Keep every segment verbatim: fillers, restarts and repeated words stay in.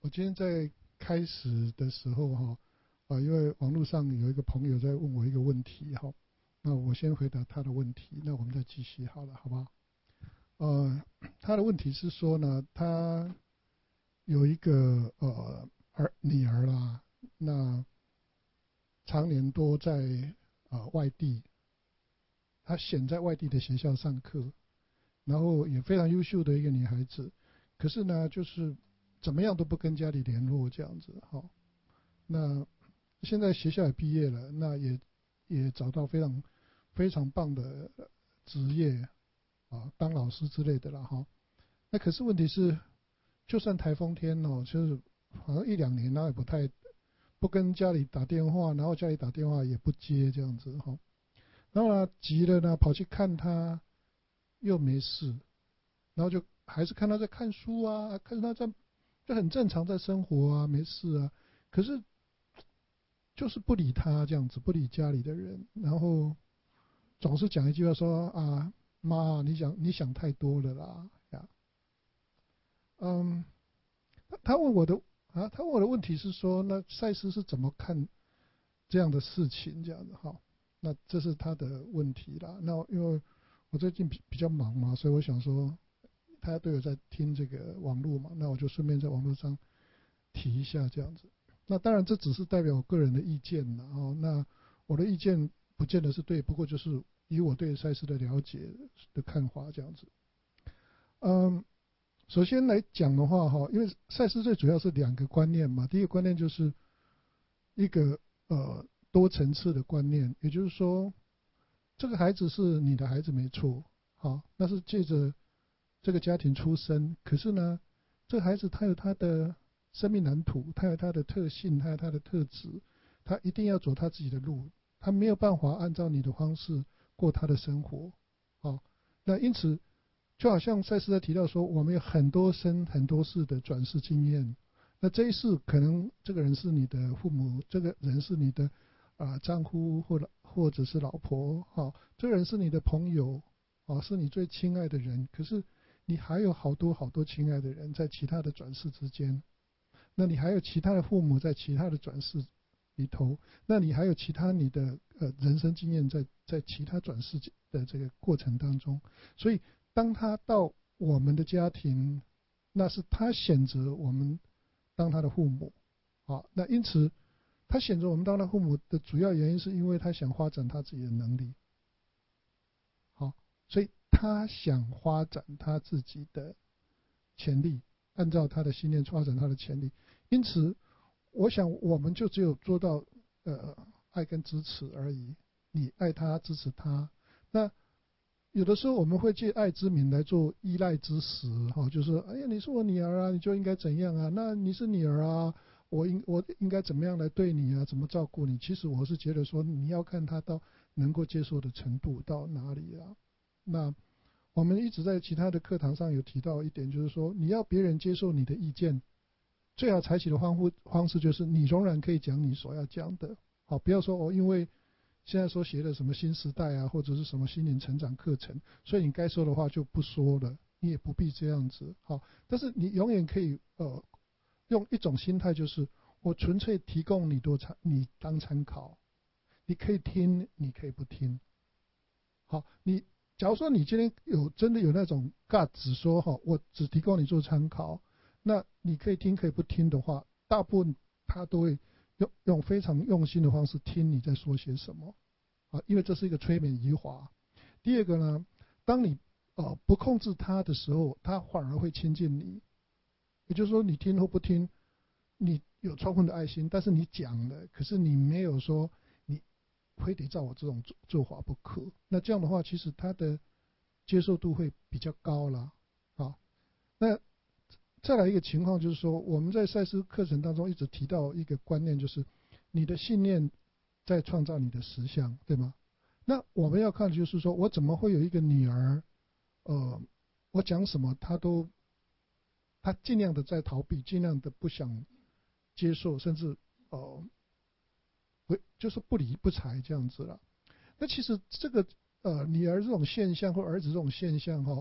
我今天在开始的时候哈，啊，因为网络上有一个朋友在问我一个问题哈，那我先回答他的问题，那我们再继续好了，好不好？呃，他的问题是说呢，他有一个呃儿女儿啦，那常年都在呃外地，他选在外地的学校上课，然后也非常优秀的一个女孩子，可是呢，就是怎么样都不跟家里联络这样子哈。那现在学校也毕业了，那也也找到非常非常棒的职业啊，当老师之类的了哈。那可是问题是，就算台风天哦，就是好像一两年，然后也不太不跟家里打电话，然后家里打电话也不接这样子哈。然后呢，急了呢，跑去看他，又没事，然后就还是看他在看书啊，看他在就很正常在生活啊，没事啊。可是就是不理他这样子，不理家里的人，然后总是讲一句话说啊，妈，你想你想太多了啦呀。嗯，他问我的啊，他问我的问题是说，那赛斯是怎么看这样的事情这样子哈？那这是他的问题啦。那因为我最近比比较忙嘛，所以我想说，他都有在听这个网络嘛，那我就顺便在网络上提一下这样子。那当然这只是代表我个人的意见啦哦，那我的意见不见得是对，不过就是以我对赛事的了解的看法这样子。嗯，首先来讲的话哈，因为赛事最主要是两个观念嘛，第一个观念就是一个呃多层次的观念，也就是说，这个孩子是你的孩子没错，好，那是借着这个家庭出生，可是呢，这个孩子他有他的生命蓝图，他有他的特性，他有他的特质，他一定要走他自己的路，他没有办法按照你的方式过他的生活，好，那因此就好像赛斯在提到说，我们有很多生很多世的转世经验，那这一世可能这个人是你的父母，这个人是你的啊、呃丈夫或者或者是老婆，哈、哦，这个人是你的朋友，啊、哦，是你最亲爱的人，可是你还有好多好多亲爱的人在其他的转世之间，那你还有其他的父母在其他的转世里头，那你还有其他你的呃人生经验在在其他转世的这个过程当中，所以当他到我们的家庭，那是他选择我们当他的父母，好，那因此他选择我们当他父母的主要原因是因为他想发展他自己的能力，好，所以他想发展他自己的潜力，按照他的信念发展他的潜力，因此我想我们就只有做到呃爱跟支持而已，你爱他支持他，那有的时候我们会借爱之名来做依赖之实，哈，就是哎呀，你是我女儿啊，你就应该怎样啊？那你是女儿啊，我应我应该怎么样来对你啊？怎么照顾你？其实我是觉得说，你要看他到能够接受的程度到哪里啊。那我们一直在其他的课堂上有提到一点，就是说，你要别人接受你的意见，最好采取的方方式就是你仍然可以讲你所要讲的，好，不要说哦，因为现在所写的什么新时代啊，或者是什么心灵成长课程，所以你该说的话就不说了，你也不必这样子，好，但是你永远可以呃用一种心态，就是我纯粹提供你多参，你当参考，你可以听，你可以不听，好，你假如说你今天有真的有那种 guts 说哈，我只提供你做参考，那你可以听可以不听的话，大部分他都会用用非常用心的方式听你在说些什么啊，因为这是一个催眠移滑。第二个呢，当你呃不控制他的时候，他反而会亲近你，也就是说你听或不听，你有充分的爱心，但是你讲了，可是你没有说你非得照我这种做做法不可。那这样的话，其实他的接受度会比较高啦。啊，那再来一个情况就是说，我们在赛事课程当中一直提到一个观念，就是你的信念在创造你的实相，对吗？那我们要看的就是说，我怎么会有一个女儿，呃，我讲什么她都，她尽量的在逃避，尽量的不想接受，甚至呃不就是不理不睬这样子了。那其实这个呃女儿这种现象或儿子这种现象哈、哦，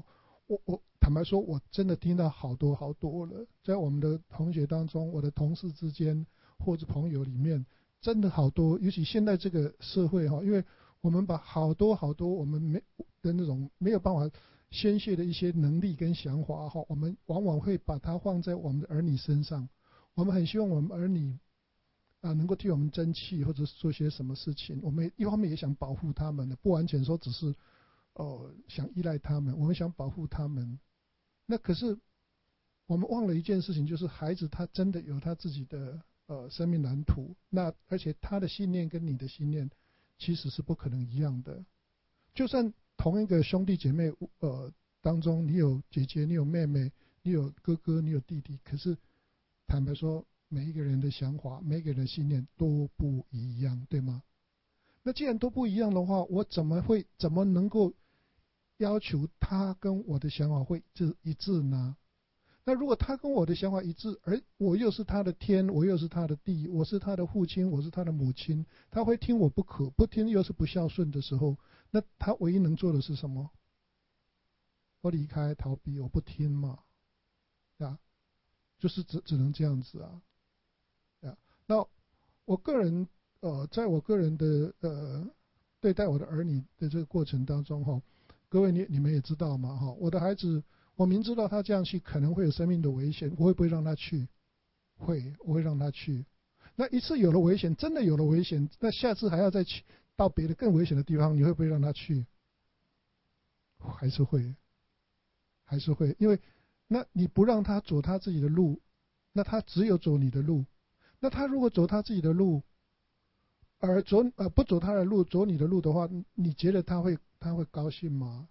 我我坦白说，我真的听到好多好多了，在我们的同学当中，我的同事之间或者朋友里面，真的好多，尤其现在这个社会哈，因为我们把好多好多我们没的那种没有办法宣泄的一些能力跟想法哈，我们往往会把它放在我们的儿女身上。我们很希望我们儿女啊能够替我们争气，或者是做些什么事情。我们一方面也想保护他们的，不完全说只是哦想依赖他们，我们想保护他们。那可是我们忘了一件事情，就是孩子他真的有他自己的呃生命蓝图，那而且他的信念跟你的信念其实是不可能一样的。就算同一个兄弟姐妹呃当中，你有姐姐，你有妹妹，你有哥哥，你有弟弟，可是坦白说，每一个人的想法，每一个人的信念都不一样，对吗？那既然都不一样的话，我怎么会怎么能够要求他跟我的想法会一致呢？那如果他跟我的想法一致，而我又是他的天，我又是他的地，我是他的父亲，我是他的母亲，他会听我不可，不听又是不孝顺的时候，那他唯一能做的是什么？我离开，逃避，我不听嘛，啊，就是只只能这样子啊，啊，那我个人呃，在我个人的呃对待我的儿女的这个过程当中哈，各位你你们也知道嘛哈，我的孩子。我明知道他这样去可能会有生命的危险，我会不会让他去？会，我会让他去。那一次有了危险，真的有了危险，那下次还要再去到别的更危险的地方，你会不会让他去？还是会，还是会，因为那你不让他走他自己的路，那他只有走你的路。那他如果走他自己的路，而走呃不走他的路，走你的路的话，你觉得他会他会高兴吗？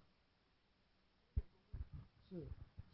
是。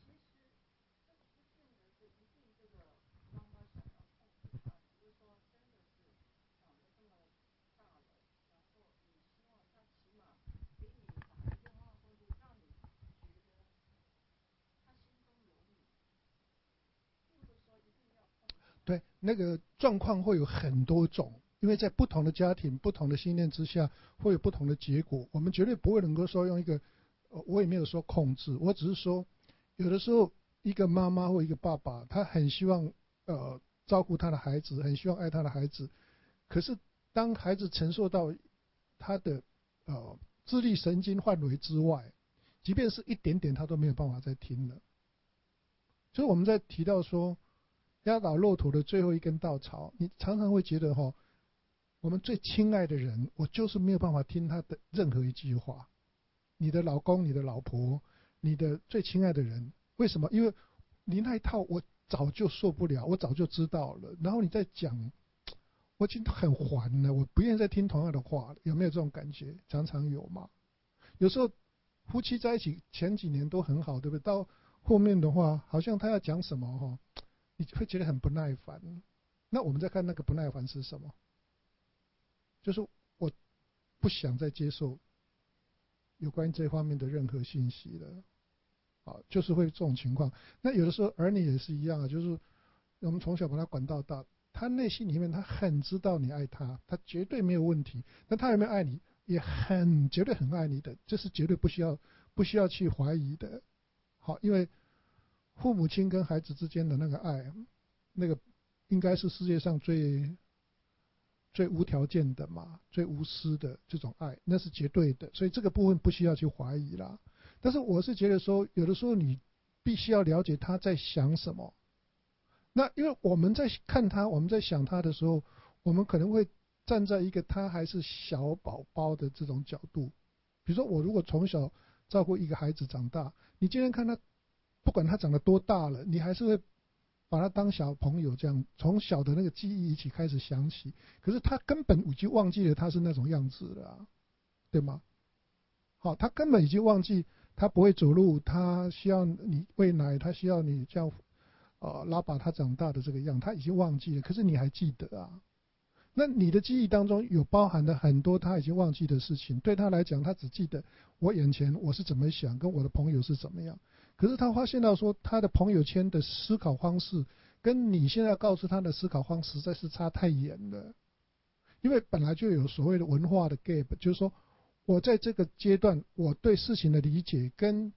对，那个状况会有很多种，因为在不同的家庭、不同的信念之下，会有不同的结果。我们绝对不会能够说用一个，呃，我也没有说控制，我只是说，有的时候一个妈妈或一个爸爸，他很希望呃照顾他的孩子，很希望爱他的孩子，可是当孩子承受到他的呃智力神经范围之外，即便是一点点，他都没有办法再听了。所以我们在提到说。压倒骆驼的最后一根稻草，你常常会觉得哈，我们最亲爱的人，我就是没有办法听他的任何一句话。你的老公、你的老婆、你的最亲爱的人，为什么？因为你那一套我早就受不了，我早就知道了。然后你再讲，我已经很烦了，我不愿意再听同样的话了。有没有这种感觉？常常有嘛。有时候夫妻在一起前几年都很好，对不对？到后面的话，好像他要讲什么哈。你会觉得很不耐烦。那我们再看那个不耐烦是什么？就是我不想再接受有关于这方面的任何信息了。啊，就是会这种情况。那有的时候儿女也是一样啊，就是我们从小把他管到大，他内心里面他很知道你爱他，他绝对没有问题。那他有没有爱你？也很绝对很爱你的，这是绝对不需要不需要去怀疑的。好，因为。父母亲跟孩子之间的那个爱，那个应该是世界上最最无条件的嘛，最无私的这种爱，那是绝对的。所以这个部分不需要去怀疑啦。但是我是觉得说，有的时候你必须要了解他在想什么。那因为我们在看他，我们在想他的时候，我们可能会站在一个他还是小宝宝的这种角度。比如说，我如果从小照顾一个孩子长大，你今天看他。不管他长得多大了，你还是会把他当小朋友这样，从小的那个记忆一起开始想起。可是他根本已经忘记了他是那种样子了、啊，对吗？好，他根本已经忘记他不会走路，他需要你喂奶，他需要你这样呃拉把他长大的这个样，他已经忘记了。可是你还记得啊？那你的记忆当中有包含了很多他已经忘记的事情，对他来讲，他只记得我眼前我是怎么想，跟我的朋友是怎么样。可是他发现到说，他的朋友圈的思考方式跟你现在告诉他的思考方式实在是差太远了。因为本来就有所谓的文化的 gap， 就是说我在这个阶段我对事情的理解跟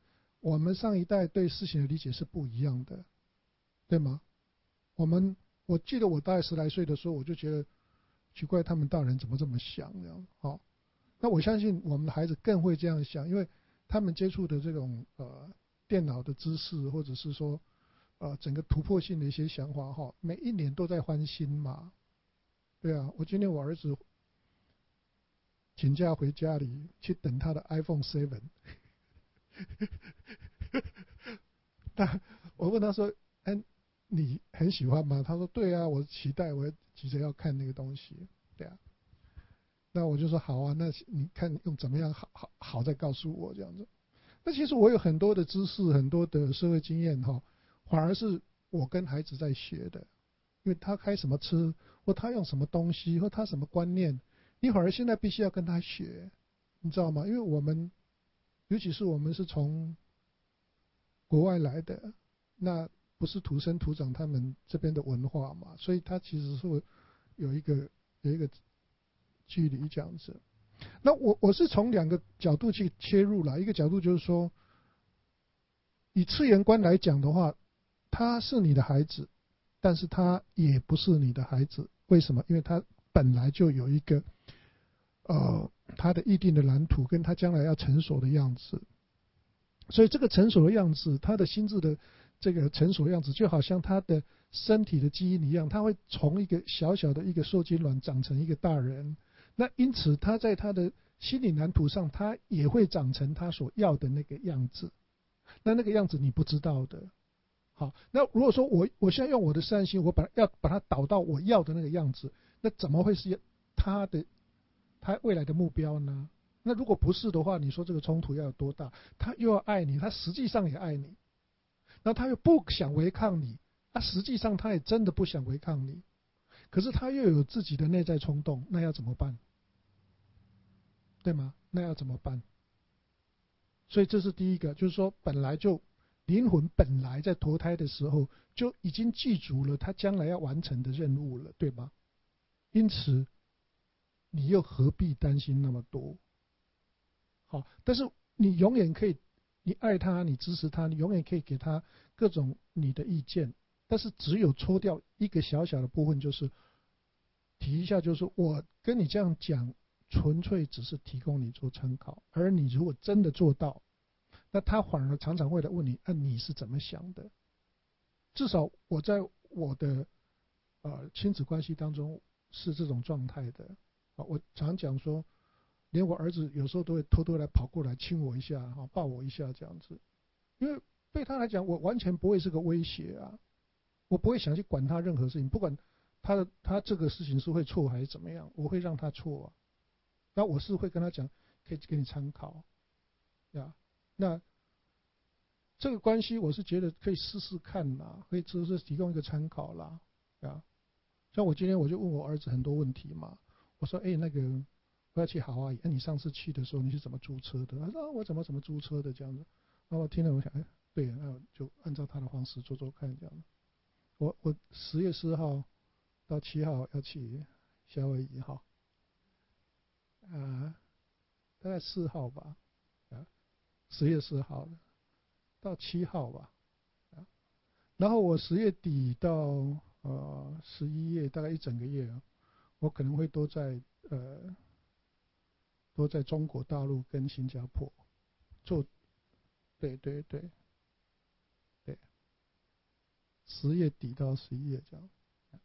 我们上一代对事情的理解是不一样的，对吗？我们我记得我大概十来岁的时候，我就觉得奇怪，他们大人怎么这么想这样？好，那我相信我们的孩子更会这样想，因为他们接触的这种呃电脑的知识，或者是说呃整个突破性的一些想法哈，每一年都在翻新嘛。对啊，我今天我儿子请假回家里去等他的 iPhone 七。那我问他说：哎，你很喜欢吗？他说：对啊，我期待，我急着要看那个东西。对啊，那我就说好啊，那你看用怎么样好好好再告诉我这样子。那其实我有很多的知识，很多的社会经验哈，反而是我跟孩子在学的，因为他开什么车，或他用什么东西，或他什么观念，你反而现在必须要跟他学，你知道吗？因为我们，尤其是我们是从国外来的，那不是土生土长他们这边的文化嘛，所以他其实是有一个有一个距离这样子。那我我是从两个角度去切入了，一个角度就是说，以次元观来讲的话，他是你的孩子，但是他也不是你的孩子。为什么？因为他本来就有一个呃他的预定的蓝图，跟他将来要成熟的样子。所以这个成熟的样子，他的心智的这个成熟的样子，就好像他的身体的基因一样，他会从一个小小的一个受精卵长成一个大人。那因此他在他的心理蓝图上，他也会长成他所要的那个样子。那那个样子你不知道的。好，那如果说我我现在用我的善心，我把要把它导到我要的那个样子，那怎么会是他的他未来的目标呢？那如果不是的话，你说这个冲突要有多大？他又要爱你，他实际上也爱你，那他又不想违抗你，他实际上他也真的不想违抗你，可是他又有自己的内在冲动，那要怎么办？对吗？那要怎么办？所以这是第一个，就是说本来就灵魂本来在投胎的时候就已经记住了他将来要完成的任务了，对吗？因此你又何必担心那么多？好，但是你永远可以，你爱他，你支持他，你永远可以给他各种你的意见，但是只有抽掉一个小小的部分，就是提一下，就是我跟你这样讲，纯粹只是提供你做参考，而你如果真的做到，那他反而常常会来问你，啊，你是怎么想的？至少我在我的呃亲子关系当中是这种状态的。啊，我常讲说，连我儿子有时候都会偷偷来跑过来亲我一下，哈，抱我一下这样子，因为对他来讲，我完全不会是个威胁啊，我不会想去管他任何事情，不管他的他这个事情是会错还是怎么样，我会让他错啊。那我是会跟他讲，可以给你参考呀。那这个关系，我是觉得可以试试看啦，可以只是提供一个参考啦，呀。像我今天我就问我儿子很多问题嘛，我说，哎，那个我要去好阿姨，那你上次去的时候你是怎么租车的？他说、啊、我怎么怎么租车的这样子。然后我听了，我想，哎，对，那我就按照他的方式做做看这样子。我我十月四号到七号要去夏威夷哈，啊，大概四号吧，啊，十月四号到七号吧，啊，然后我十月底到呃十一月大概一整个月啊，我可能会都在呃都在中国大陆跟新加坡做，对对对对，十月底到十一月这样。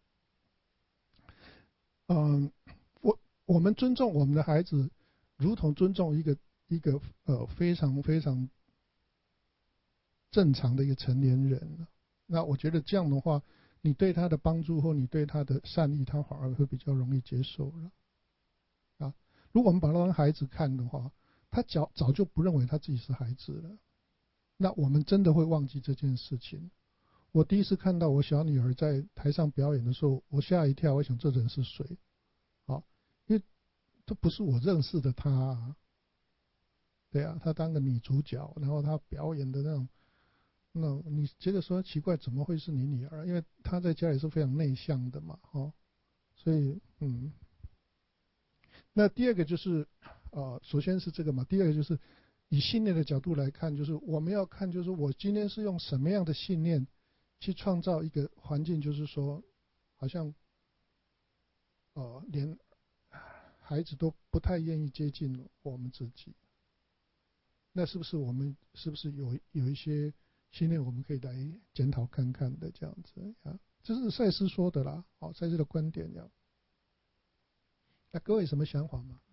嗯，我我们尊重我们的孩子，如同尊重一个一个呃非常非常正常的一个成年人。那我觉得这样的话，你对他的帮助或你对他的善意，他反而会比较容易接受了。啊，如果我们把他当孩子看的话，他早早就不认为他自己是孩子了。那我们真的会忘记这件事情。我第一次看到我小女儿在台上表演的时候，我吓一跳，我想这人是谁？啊，因为这不是我认识的她啊。对啊，她当个女主角，然后她表演的那种，那你觉得说奇怪，怎么会是你女儿？因为她在家里是非常内向的嘛，哦，所以嗯，那第二个就是，呃，首先是这个嘛，第二个就是以信念的角度来看，就是我们要看，就是我今天是用什么样的信念去创造一个环境，就是说，好像，呃，连孩子都不太愿意接近我们自己。那是不是我们是不是有有一些信念我们可以来检讨看看的这样子啊？这是赛斯说的啦，好、哦，赛斯的观点这样。那各位有什么想法吗？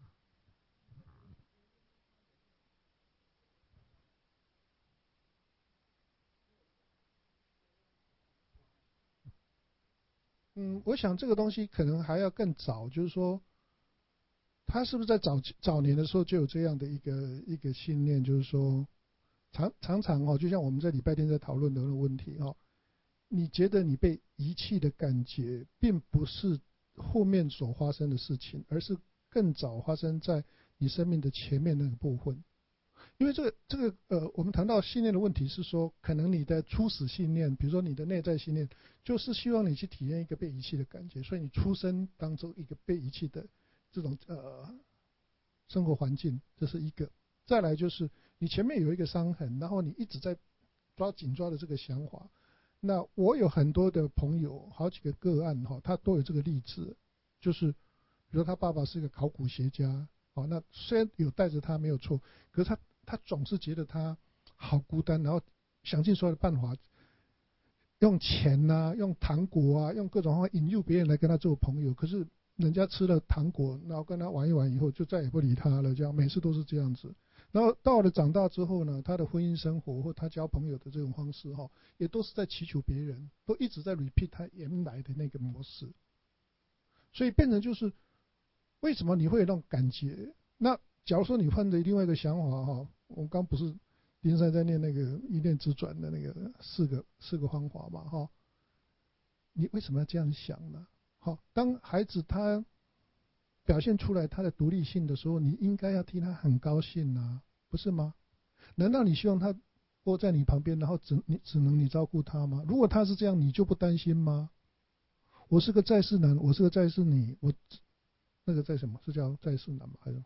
嗯，我想这个东西可能还要更早，就是说，他是不是在早早年的时候就有这样的一个一个信念，就是说，常常常哦，就像我们在礼拜天在讨论的那个问题哦，你觉得你被遗弃的感觉，并不是后面所发生的事情，而是更早发生在你生命的前面那个部分。因为这个这个呃，我们谈到信念的问题是说，可能你的初始信念，比如说你的内在信念，就是希望你去体验一个被遗弃的感觉，所以你出生当中一个被遗弃的这种呃生活环境，这是一个。再来就是你前面有一个伤痕，然后你一直在抓紧抓的这个想法。那我有很多的朋友，好几个个案哈，他都有这个例子，就是比如说他爸爸是一个考古学家，哦，那虽然有带着他没有错，可是他他总是觉得他好孤单，然后想尽所有的办法，用钱呐、啊，用糖果啊，用各种方法引诱别人来跟他做朋友，可是人家吃了糖果，然后跟他玩一玩以后，就再也不理他了，这样每次都是这样子。然后到了长大之后呢，他的婚姻生活或他交朋友的这种方式哈，也都是在祈求别人，都一直在 repeat 他原来的那个模式，所以变成就是为什么你会有那种感觉？那假如说你换着另外一个想法哈，我刚不是林珊在念那个一念之转的那个四个四个方法嘛哈，你为什么要这样想呢？好，当孩子他表现出来他的独立性的时候，你应该要替他很高兴啊，不是吗？难道你希望他窝在你旁边，然后只你只能你照顾他吗？如果他是这样，你就不担心吗？我是个在世男，我是个在世女，我那个在什么是叫在世男吗？还是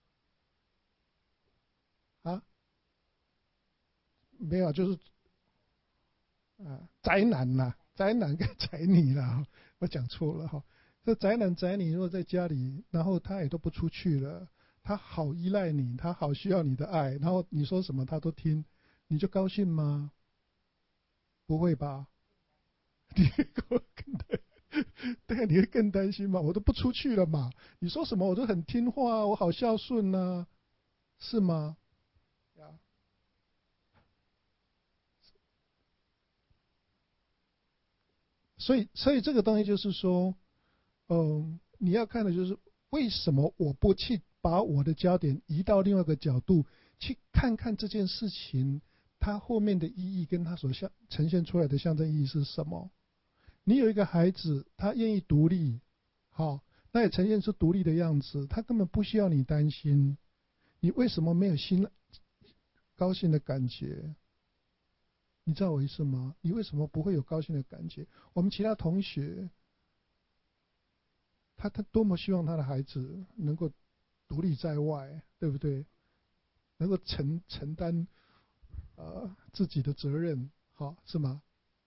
啊？没有，就是啊，宅男呐、啊，宅男跟宅女啦，我讲错了哈。这宅男宅女如果在家里，然后他也都不出去了，他好依赖你，他好需要你的爱，然后你说什么他都听，你就高兴吗？不会吧？你会更对啊，你会更担心吗？我都不出去了嘛，你说什么我都很听话，我好孝顺呐、啊，是吗？呀，所以所以这个东西就是说，嗯，你要看的就是为什么我不去把我的焦点移到另外一个角度，去看看这件事情它后面的意义跟它所象呈现出来的象征意义是什么？你有一个孩子，他愿意独立，好，那也呈现出独立的样子，他根本不需要你担心。你为什么没有心高兴的感觉？你知道我意思吗？你为什么不会有高兴的感觉？我们其他同学，他他多么希望他的孩子能够独立在外，对不对？能够承承担呃自己的责任，好，是吗？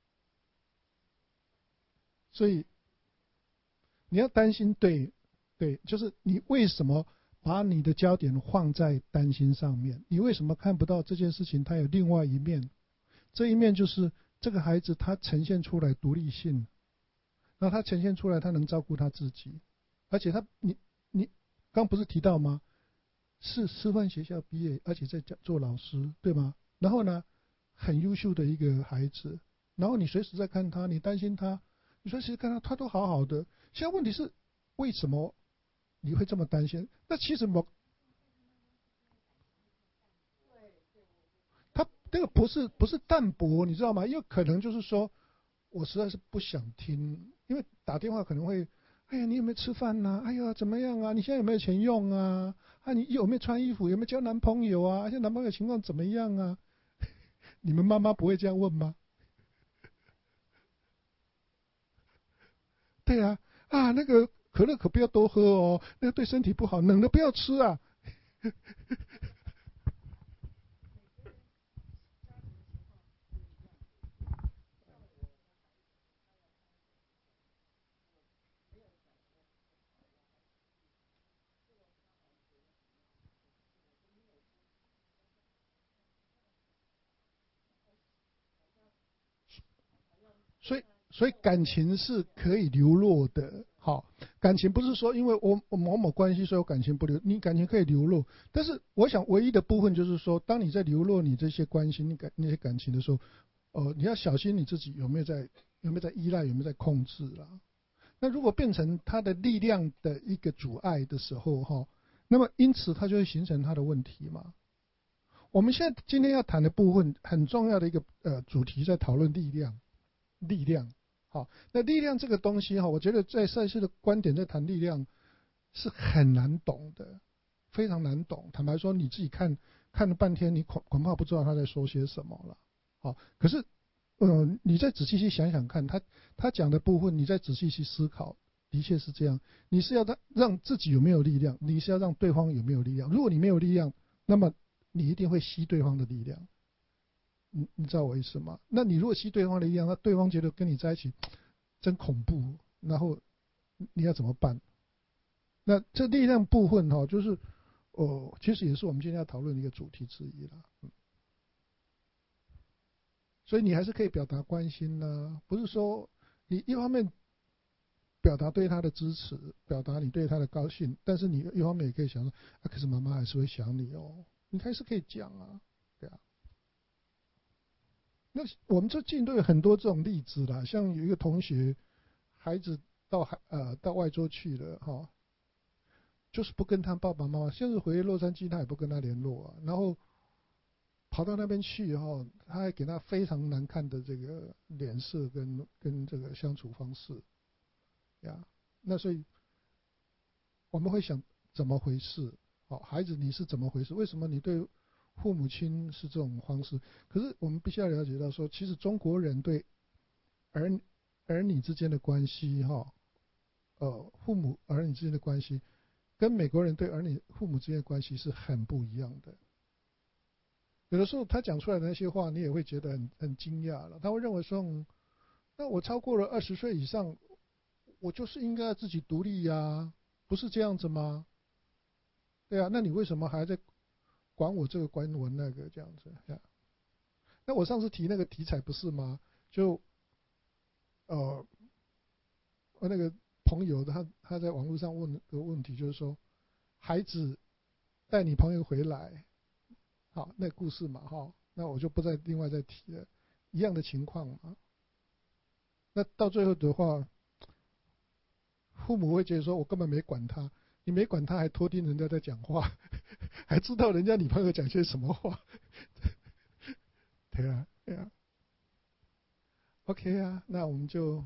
所以你要担心，对对，就是你为什么把你的焦点放在担心上面？你为什么看不到这件事情它有另外一面？这一面就是这个孩子他呈现出来独立性，那他呈现出来他能照顾他自己，而且他你你刚不是提到吗？是师范学校毕业，而且在做老师，对吗？然后呢，很优秀的一个孩子，然后你随时在看他，你担心他，你说其实看他他都好好的，现在问题是为什么你会这么担心？那其实我他这个不是不是淡薄，你知道吗？因为可能就是说我实在是不想听，因为打电话可能会，哎呀，你有没有吃饭呐、啊？哎呀，怎么样啊？你现在有没有钱用啊？啊，你有没有穿衣服？有没有交男朋友啊？现在男朋友情况怎么样啊？你们妈妈不会这样问吗？对啊，啊，那个可乐可不要多喝哦，那个对身体不好，冷的不要吃啊。 所以所以感情是可以流落的。好，感情不是说因为我我某某关系所以我感情不流，你感情可以流落，但是我想唯一的部分就是说，当你在流落你这些关系、你感那些感情的时候，呃，你要小心你自己有没有在有没有在依赖，有没有在控制啦。那如果变成他的力量的一个阻碍的时候，哈，那么因此它就会形成他的问题嘛。我们现在今天要谈的部分很重要的一个呃主题，在讨论力量，力量。好，那力量这个东西哈，我觉得在赛事的观点在谈力量是很难懂的，非常难懂。坦白说，你自己看看了半天，你恐恐怕不知道他在说些什么了。好，可是呃，你再仔细去想想看，他他讲的部分，你再仔细去思考，的确是这样。你是要让让自己有没有力量，你是要让对方有没有力量。如果你没有力量，那么你一定会吸对方的力量。你你知道我意思吗？那你如果吸对方的力量，那对方觉得跟你在一起真恐怖，然后你要怎么办？那这力量部分哈，就是哦，其实也是我们今天要讨论的一个主题之一啦。嗯，所以你还是可以表达关心呢，不是说你一方面表达对他的支持，表达你对他的高兴，但是你一方面也可以想说，啊，可是妈妈还是会想你哦，你还是可以讲啊，对啊。那我们这近都有很多这种例子啦，像有一个同学，孩子到海呃到外州去了哈、哦，就是不跟他爸爸妈妈，现在回洛杉矶他也不跟他联络啊，然后跑到那边去哈、哦，他还给他非常难看的这个脸色跟跟这个相处方式呀，那所以我们会想怎么回事？好，孩子你是怎么回事？为什么你对父母亲是这种方式？可是我们必须要了解到说，其实中国人对儿儿女之间的关系哈，呃，父母儿女之间的关系，跟美国人对儿女父母之间的关系是很不一样的。有的时候他讲出来的那些话，你也会觉得很很惊讶了。他会认为说，嗯，那我超过了二十岁以上，我就是应该要自己独立呀、啊，不是这样子吗？对啊，那你为什么还在管我这个管我那个这样子呀？那我上次提那个题材不是吗？就呃，我那个朋友他他在网络上问个问题，就是说，孩子带你朋友回来，好，那故事嘛哈，那我就不再另外再提了，一样的情况嘛。那到最后的话，父母会觉得说，我根本没管他，你没管他还偷听人家在讲话，还知道人家女朋友讲些什么话，对啊，对啊，OK 啊，那我们就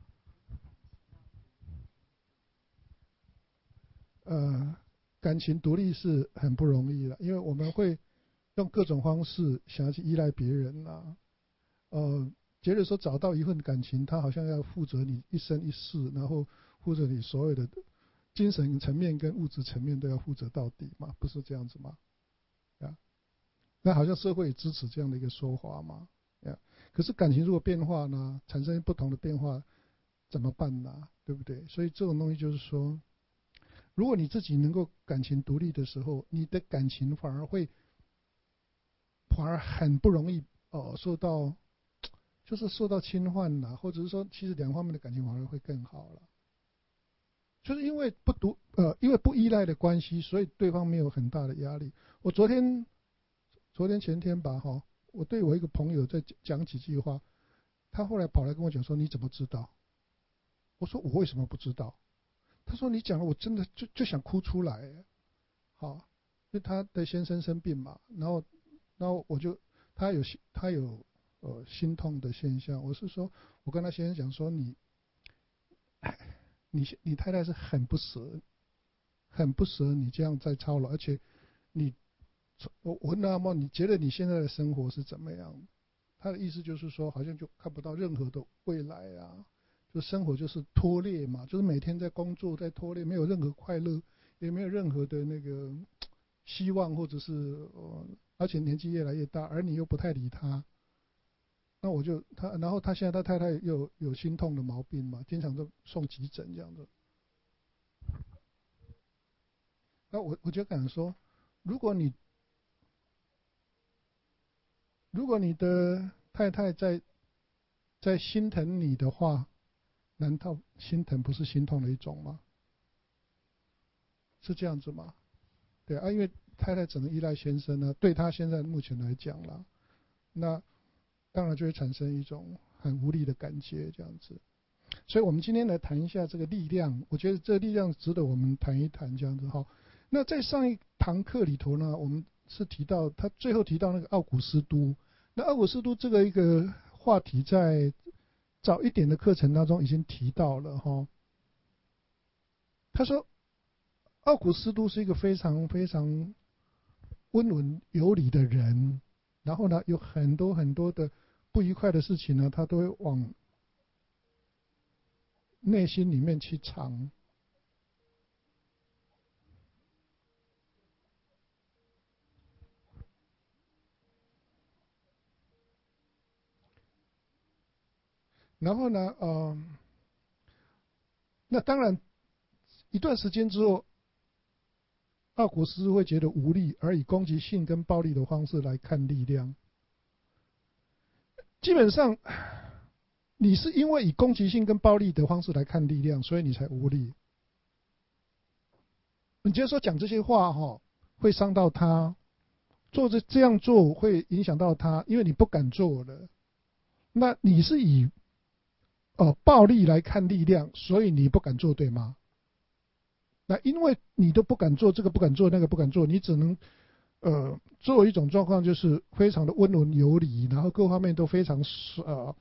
呃，感情独立是很不容易的，因为我们会用各种方式想要去依赖别人呐、呃，觉得说找到一份感情，他好像要负责你一生一世，然后负责你所有的精神层面跟物质层面都要负责到底嘛，不是这样子吗？啊，那好像社会也支持这样的一个说法嘛，呀，可是感情如果变化呢，产生不同的变化，怎么办呢？对不对？所以这种东西就是说，如果你自己能够感情独立的时候，你的感情反而会反而很不容易哦、呃受到就是受到侵犯了，或者是说其实两方面的感情反而会更好了。就是因为不独呃因为不依赖的关系，所以对方没有很大的压力。我昨天昨天前天吧哈，我对我一个朋友在讲几句话，他后来跑来跟我讲说你怎么知道？我说我为什么不知道？他说你讲了我真的就就想哭出来。好，因为他的先生生病嘛，然后然后我就他有他有呃心痛的现象，我是说我跟他先生讲说你你你太太是很不舍，很不舍你这样在操劳，而且你我我问他嘛，你觉得你现在的生活是怎么样？他的意思就是说，好像就看不到任何的未来啊，就生活就是拖累嘛，就是每天在工作在拖累，没有任何快乐，也没有任何的那个希望，或者是呃，而且年纪越来越大，而你又不太理他，那我就他，然后他现在他太太又有心痛的毛病嘛，经常都送急诊这样子。那我我就敢说，如果你如果你的太太在在心疼你的话，难道心疼不是心痛的一种吗？是这样子吗？对啊，因为太太只能依赖先生呢，对他现在目前来讲啦，那当然就会产生一种很无力的感觉，这样子。所以我们今天来谈一下这个力量，我觉得这个力量值得我们谈一谈，这样子哈。那在上一堂课里头呢，我们是提到他最后提到那个奥古斯都，那奥古斯都这个一个话题在早一点的课程当中已经提到了哈。他说，奥古斯都是一个非常非常温文有礼的人，然后呢，有很多很多的不愉快的事情呢，他都会往内心里面去藏。然后呢，呃，那当然，一段时间之后，奥古斯都会觉得无力，而以攻击性跟暴力的方式来看力量。基本上，你是因为以攻击性跟暴力的方式来看力量，所以你才无力。你觉得说讲这些话哈，会伤到他，做这这样做会影响到他，因为你不敢做了。那你是以哦暴力来看力量，所以你不敢做，对吗？那因为你都不敢做这个，不敢做那个，不敢做，你只能呃做一种状况，就是非常的温文有礼，然后各方面都非常呃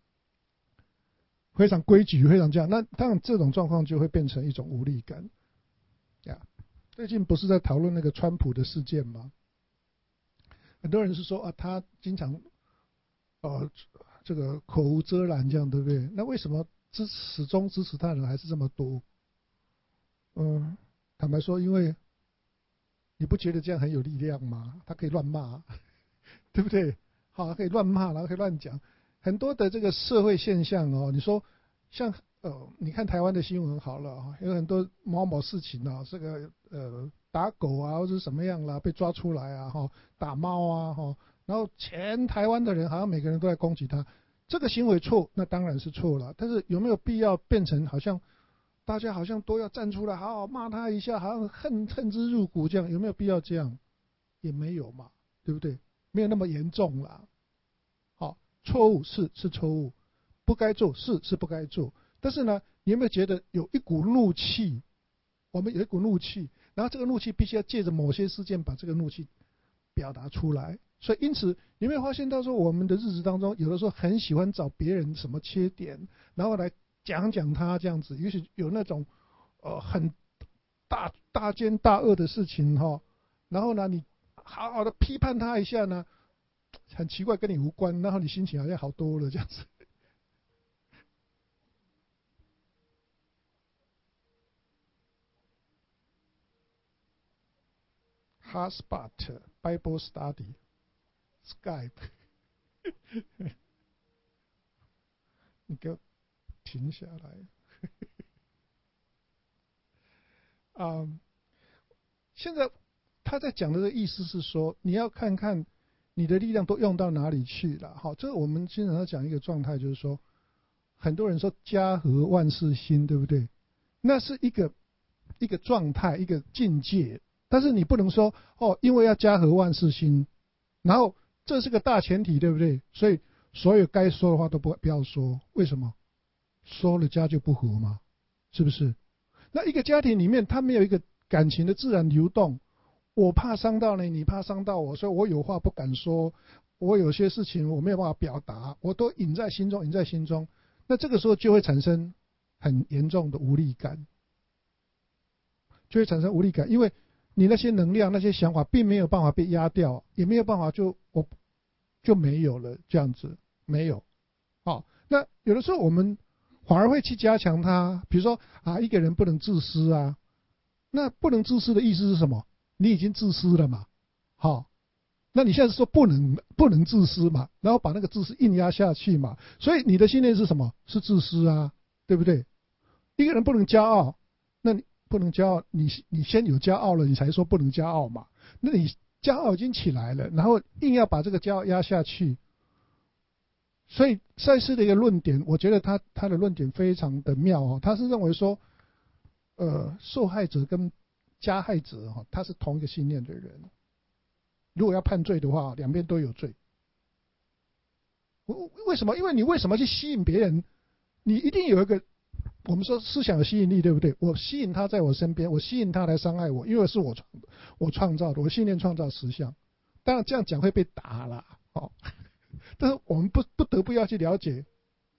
非常规矩，非常这样。那当然这种状况就会变成一种无力感呀。最近不是在讨论那个川普的事件吗？很多人是说啊，他经常呃这个口无遮拦，这样对不对？那为什么支始终支持他的人还是这么多？嗯，坦白说，因为你不觉得这样很有力量吗？他可以乱骂，对不对？好，可以乱骂，然后可以乱讲，很多的这个社会现象哦。你说像呃，你看台湾的新闻好了，有很多某某事情啊，这个呃打狗啊或者什么样啦，被抓出来啊，哈，打猫啊，哈，然后全台湾的人好像每个人都在攻击他，这个行为错，那当然是错了。但是有没有必要变成好像大家好像都要站出来，好好骂他一下，好像恨恨之入骨这样？有没有必要这样？也没有嘛，对不对？没有那么严重啦。好，错误是是错误，不该做是是不该做。但是呢，你有没有觉得有一股怒气？我们有一股怒气，然后这个怒气必须要借着某些事件把这个怒气表达出来。所以因此，你有没有发现到说，我们的日子当中，有的时候很喜欢找别人什么缺点，然后来讲讲他这样子，也许有那种呃很大大奸大恶的事情哈，然后呢，你好好的批判他一下呢，很奇怪跟你无关，然后你心情好像好多了这样子。Hotspot Bible Study Skype， 你给我停下来。啊、嗯，现在他在讲的这个意思是说，你要看看你的力量都用到哪里去了。好，这个我们经常要讲一个状态，就是说，很多人说家和万事兴，对不对？那是一个一个状态，一个境界。但是你不能说哦，因为要家和万事兴，然后这是个大前提，对不对？所以所有该说的话都不不要说，为什么？说了家就不和嘛，是不是？那一个家庭里面，他没有一个感情的自然流动，我怕伤到你，你怕伤到我，所以我有话不敢说，我有些事情我没有办法表达，我都隐在心中，隐在心中。那这个时候就会产生很严重的无力感，就会产生无力感，因为你那些能量、那些想法并没有办法被压掉，也没有办法就我就没有了，这样子没有。好，那有的时候我们反而会去加强它，比如说啊，一个人不能自私啊，那不能自私的意思是什么？你已经自私了嘛，好，那你现在说不能不能自私嘛，然后把那个自私硬压下去嘛，所以你的信念是什么？是自私啊，对不对？一个人不能骄傲，那你不能骄傲，你你先有骄傲了，你才说不能骄傲嘛。那你骄傲已经起来了，然后硬要把这个骄傲压下去， 所以赛斯的一个论点，我觉得他他的论点非常的妙哦，他是认为说，呃，受害者跟加害者哈，他是同一个信念的人。如果要判罪的话，两边都有罪。为什么？因为你为什么去吸引别人？你一定有一个，我们说思想的吸引力，对不对？我吸引他在我身边，我吸引他来伤害我，因为是我创我创造的，我信念创造实相。当然这样讲会被打啦，哦。但是我们不不得不要去了解，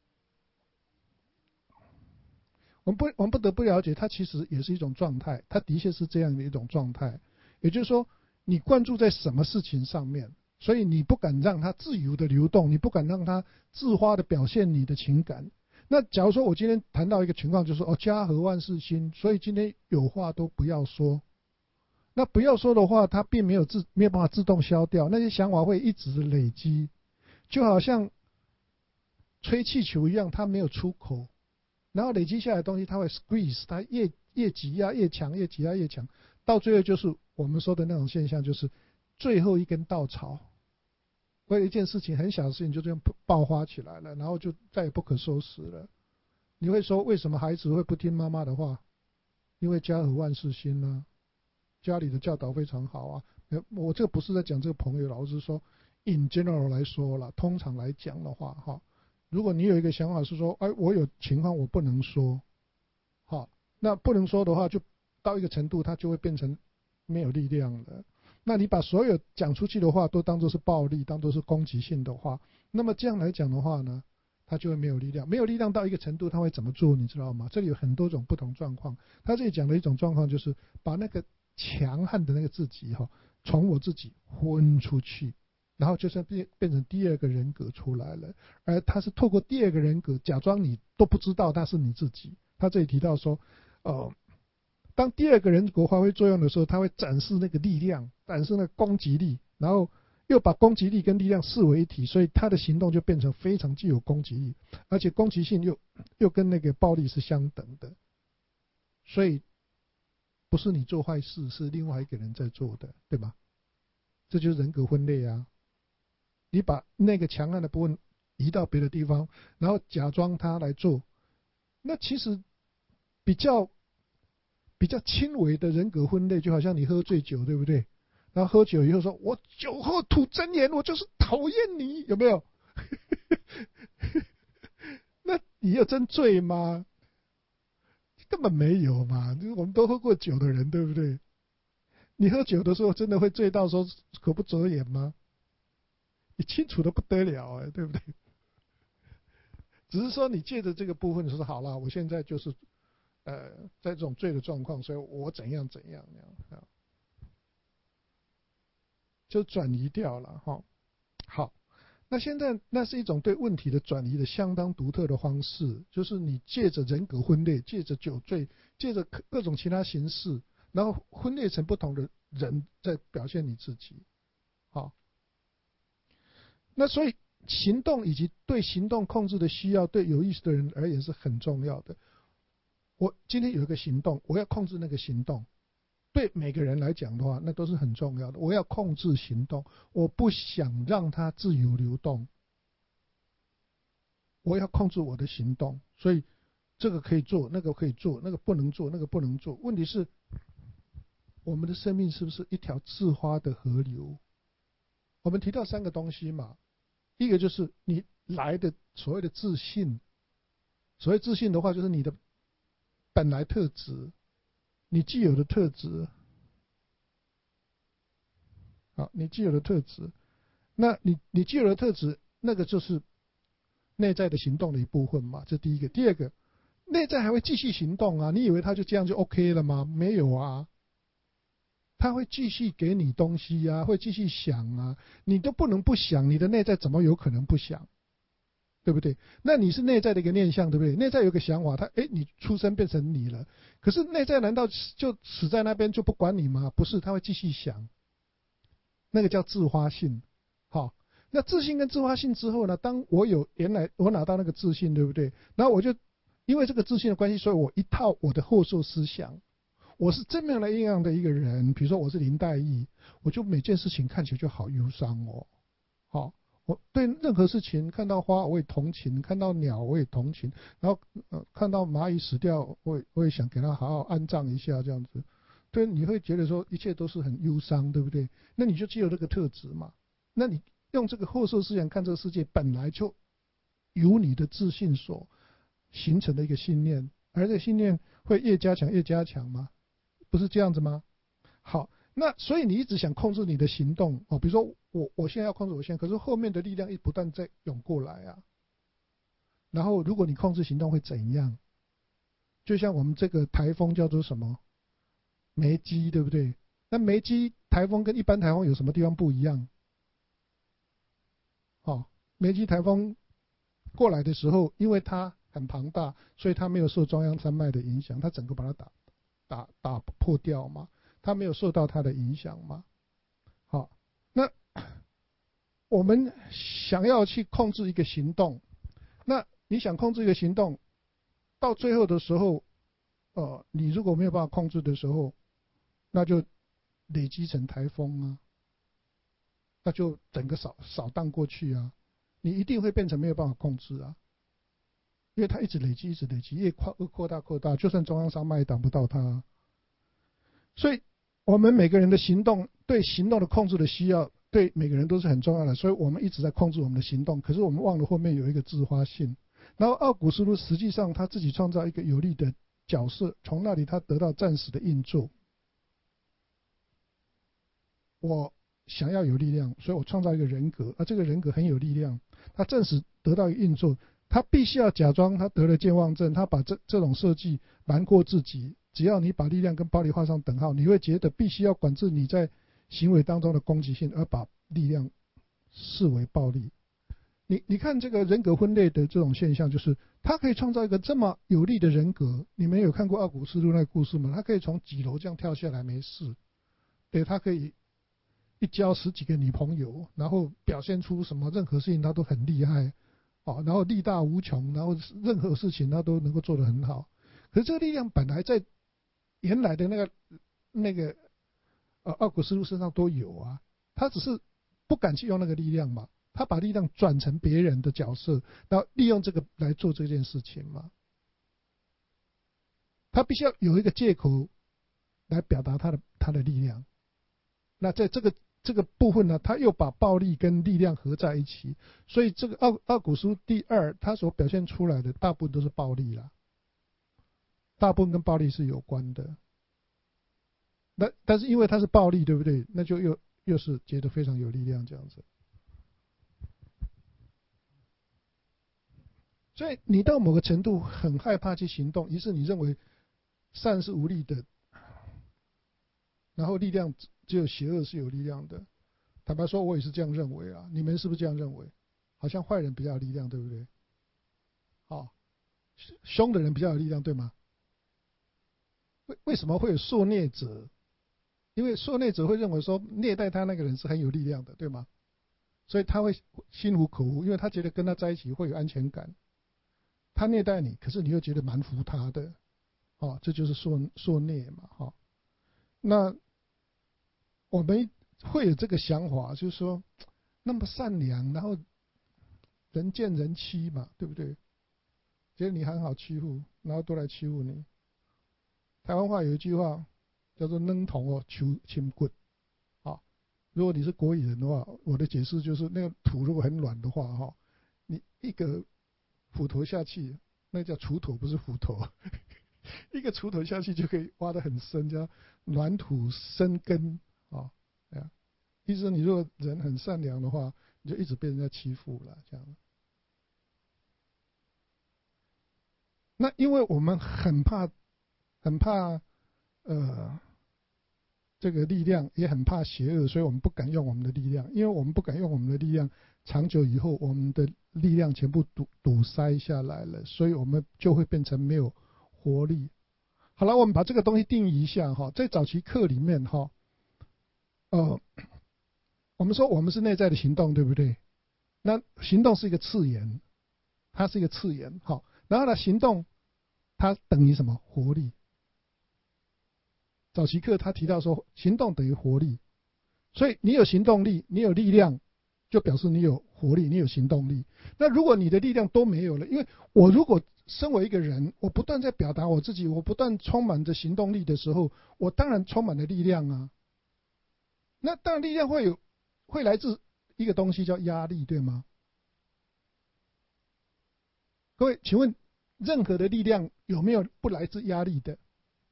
我们不我们不得不了解，它其实也是一种状态，它的确是这样的一种状态。也就是说，你关注在什么事情上面，所以你不敢让它自由的流动，你不敢让它自发的表现你的情感。那假如说我今天谈到一个情况，就是说哦，家和万事兴，所以今天有话都不要说。那不要说的话，它并没有自没有办法自动消掉，那些想法会一直累积。就好像吹气球一样，它没有出口，然后累积下来的东西，它会 squeeze， 它越越挤压越强，越挤压越强，到最后就是我们说的那种现象，就是最后一根稻草，为了一件事情很小的事情就这样爆发起来了，然后就再也不可收拾了。你会说为什么孩子会不听妈妈的话？因为家和万事兴啊，家里的教导非常好啊。我这个不是在讲这个朋友，老师说。in general 来说了，通常来讲的话，哈，如果你有一个想法是说，哎，我有情况我不能说，好，那不能说的话，就到一个程度，它就会变成没有力量了。那你把所有讲出去的话都当作是暴力，当作是攻击性的话，那么这样来讲的话呢，它就会没有力量。没有力量到一个程度，它会怎么做？你知道吗？这里有很多种不同状况。他这里讲的一种状况就是把那个强悍的那个自己哈，从我自己分出去。然后就是变变成第二个人格出来了，而他是透过第二个人格假装你都不知道那是你自己。他这里提到说，呃，当第二个人格发挥作用的时候，他会展示那个力量，展示那个攻击力，然后又把攻击力跟力量视为一体，所以他的行动就变成非常具有攻击力，而且攻击性又又跟那个暴力是相等的。所以不是你做坏事，是另外一个人在做的，对吧？这就是人格分裂啊。你把那个强悍的部分移到别的地方，然后假装他来做，那其实比较比较轻微的人格分裂，就好像你喝醉酒，对不对？然后喝酒以后说，我酒后吐真言，我就是讨厌你，有没有？那你有真醉吗？根本没有嘛，我们都喝过酒的人，对不对？你喝酒的时候真的会醉到说口不择言吗？你清楚的不得了哎，对不对？只是说你借着这个部分说好了，我现在就是呃在这种醉的状况，所以我怎样怎样那样，就转移掉了哈。好，那现在那是一种对问题的转移的相当独特的方式，就是你借着人格分裂，借着酒醉，借着各种其他形式，然后分裂成不同的人，在表现你自己。好。那所以行动以及对行动控制的需要，对有意识的人而言是很重要的。我今天有一个行动，我要控制那个行动，对每个人来讲的话，那都是很重要的。我要控制行动，我不想让它自由流动，我要控制我的行动。所以这个可以做，那个可以做，那个不能做，那个不能做。问题是，我们的生命是不是一条自发的河流？我们提到三个东西嘛。一个就是你来的所谓的自信，所谓自信的话，就是你的本来特质，你既有的特质，好，你既有的特质，那你你既有的特质，那个就是内在的行动的一部分嘛，这第一个。第二个，内在还会继续行动啊，你以为他就这样就 OK 了吗？没有啊。他会继续给你东西啊，会继续想啊，你都不能不想，你的内在怎么有可能不想？对不对？那你是内在的一个念想，对不对？内在有个想法，他哎，你出生变成你了，可是内在难道就死在那边就不管你吗？不是，他会继续想，那个叫自发性。好，那自信跟自发性之后呢？当我有原来我拿到那个自信，对不对？然后我就因为这个自信的关系，所以我一套我的后受思想。我是这么样的一样的一个人，比如说我是林黛玉，我就每件事情看起来就好忧伤哦，好， 我对任何事情，看到花我也同情，看到鸟我也同情，然后呃看到蚂蚁死掉，我也我也想给它好好安葬一下这样子。对，你会觉得说一切都是很忧伤，对不对？那你就具有这个特质嘛。那你用这个后设思想看这个世界，本来就由你的自信所形成的一个信念，而这个信念会越加强越加强吗？不是这样子吗？好。那所以你一直想控制你的行动哦，比如说我我现在要控制我现在，可是后面的力量一不断在涌过来啊。然后如果你控制行动会怎样？就像我们这个台风叫做什么？梅基，对不对？那梅基台风跟一般台风有什么地方不一样？哦，梅基台风过来的时候，因为它很庞大，所以它没有受中央山脉的影响，它整个把它打打打破掉嘛。它没有受到它的影响嘛？好，那我们想要去控制一个行动，那你想控制一个行动，到最后的时候，呃，你如果没有办法控制的时候，那就累积成台风啊，那就整个扫扫荡过去啊，你一定会变成没有办法控制啊，因为它一直累积，一直累积，越扩扩大扩大，就算中央山脉也挡不到它啊。所以我们每个人的行动，对行动的控制的需要，对每个人都是很重要的。所以我们一直在控制我们的行动，可是我们忘了后面有一个自发性。然后奥古斯都实际上他自己创造一个有利的角色，从那里他得到暂时的运作。我想要有力量，所以我创造一个人格，而这个人格很有力量，他暂时得到一个运作，他必须要假装他得了健忘症，他把这这种设计瞒过自己。只要你把力量跟暴力画上等号，你会觉得必须要管制你在行为当中的攻击性，而把力量视为暴力。你你看这个人格分裂的这种现象，就是他可以创造一个这么有力的人格。你们有看过奥古斯都那个故事吗？他可以从几楼这样跳下来没事，对，他可以一交十几个女朋友，然后表现出什么任何事情他都很厉害，哦，然后力大无穷，然后任何事情他都能够做得很好。可是这个力量本来在原来的那个那个呃奥古斯都身上都有啊，他只是不敢去用那个力量嘛，他把力量转成别人的角色，然后利用这个来做这件事情嘛。他必须要有一个借口来表达他的他的力量。那在这个这个部分呢，他又把暴力跟力量合在一起，所以这个奥奥古斯都第二他所表现出来的大部分都是暴力啦。大部分跟暴力是有关的，那但是因为它是暴力，对不对？那就又又是觉得非常有力量这样子。所以你到某个程度很害怕去行动，于是你认为善是无力的，然后力量只有邪恶是有力量的。坦白说，我也是这样认为啊。你们是不是这样认为？好像坏人比较有力量，对不对？好，凶的人比较有力量，对吗？为为什么会有受虐者？因为受虐者会认为说虐待他那个人是很有力量的，对吗？所以他会心无可无，因为他觉得跟他在一起会有安全感。他虐待你，可是你又觉得蛮服他的，哦，这就是受受虐嘛，哈、哦。那我们会有这个想法，就是说那么善良，然后人见人欺嘛，对不对？觉得你很好欺负，然后都来欺负你。台湾话有一句话叫做"扔桶哦，求亲棍"，啊，如果你是国语人的话，我的解释就是那个土如果很软的话，哈，你一个斧头下去，那叫锄头，不是斧头，一个锄头下去就可以挖得很深，叫软土生根啊，哎呀，意思你如果人很善良的话，你就一直被人家欺负了，这样。那因为我们很怕。很怕呃这个力量，也很怕邪恶，所以我们不敢用我们的力量。因为我们不敢用我们的力量，长久以后我们的力量全部堵堵塞下来了，所以我们就会变成没有活力。好了，我们把这个东西定义一下哈，在早期课里面哈，呃，我们说我们是内在的行动，对不对？那行动是一个次元，它是一个次元，好，然后呢，行动它等于什么？活力。早期课他提到说，行动等于活力，所以你有行动力，你有力量，就表示你有活力，你有行动力。那如果你的力量都没有了，因为我如果身为一个人，我不断在表达我自己，我不断充满着行动力的时候，我当然充满了力量啊。那当然力量会有会来自一个东西叫压力，对吗？各位，请问任何的力量有没有不来自压力的？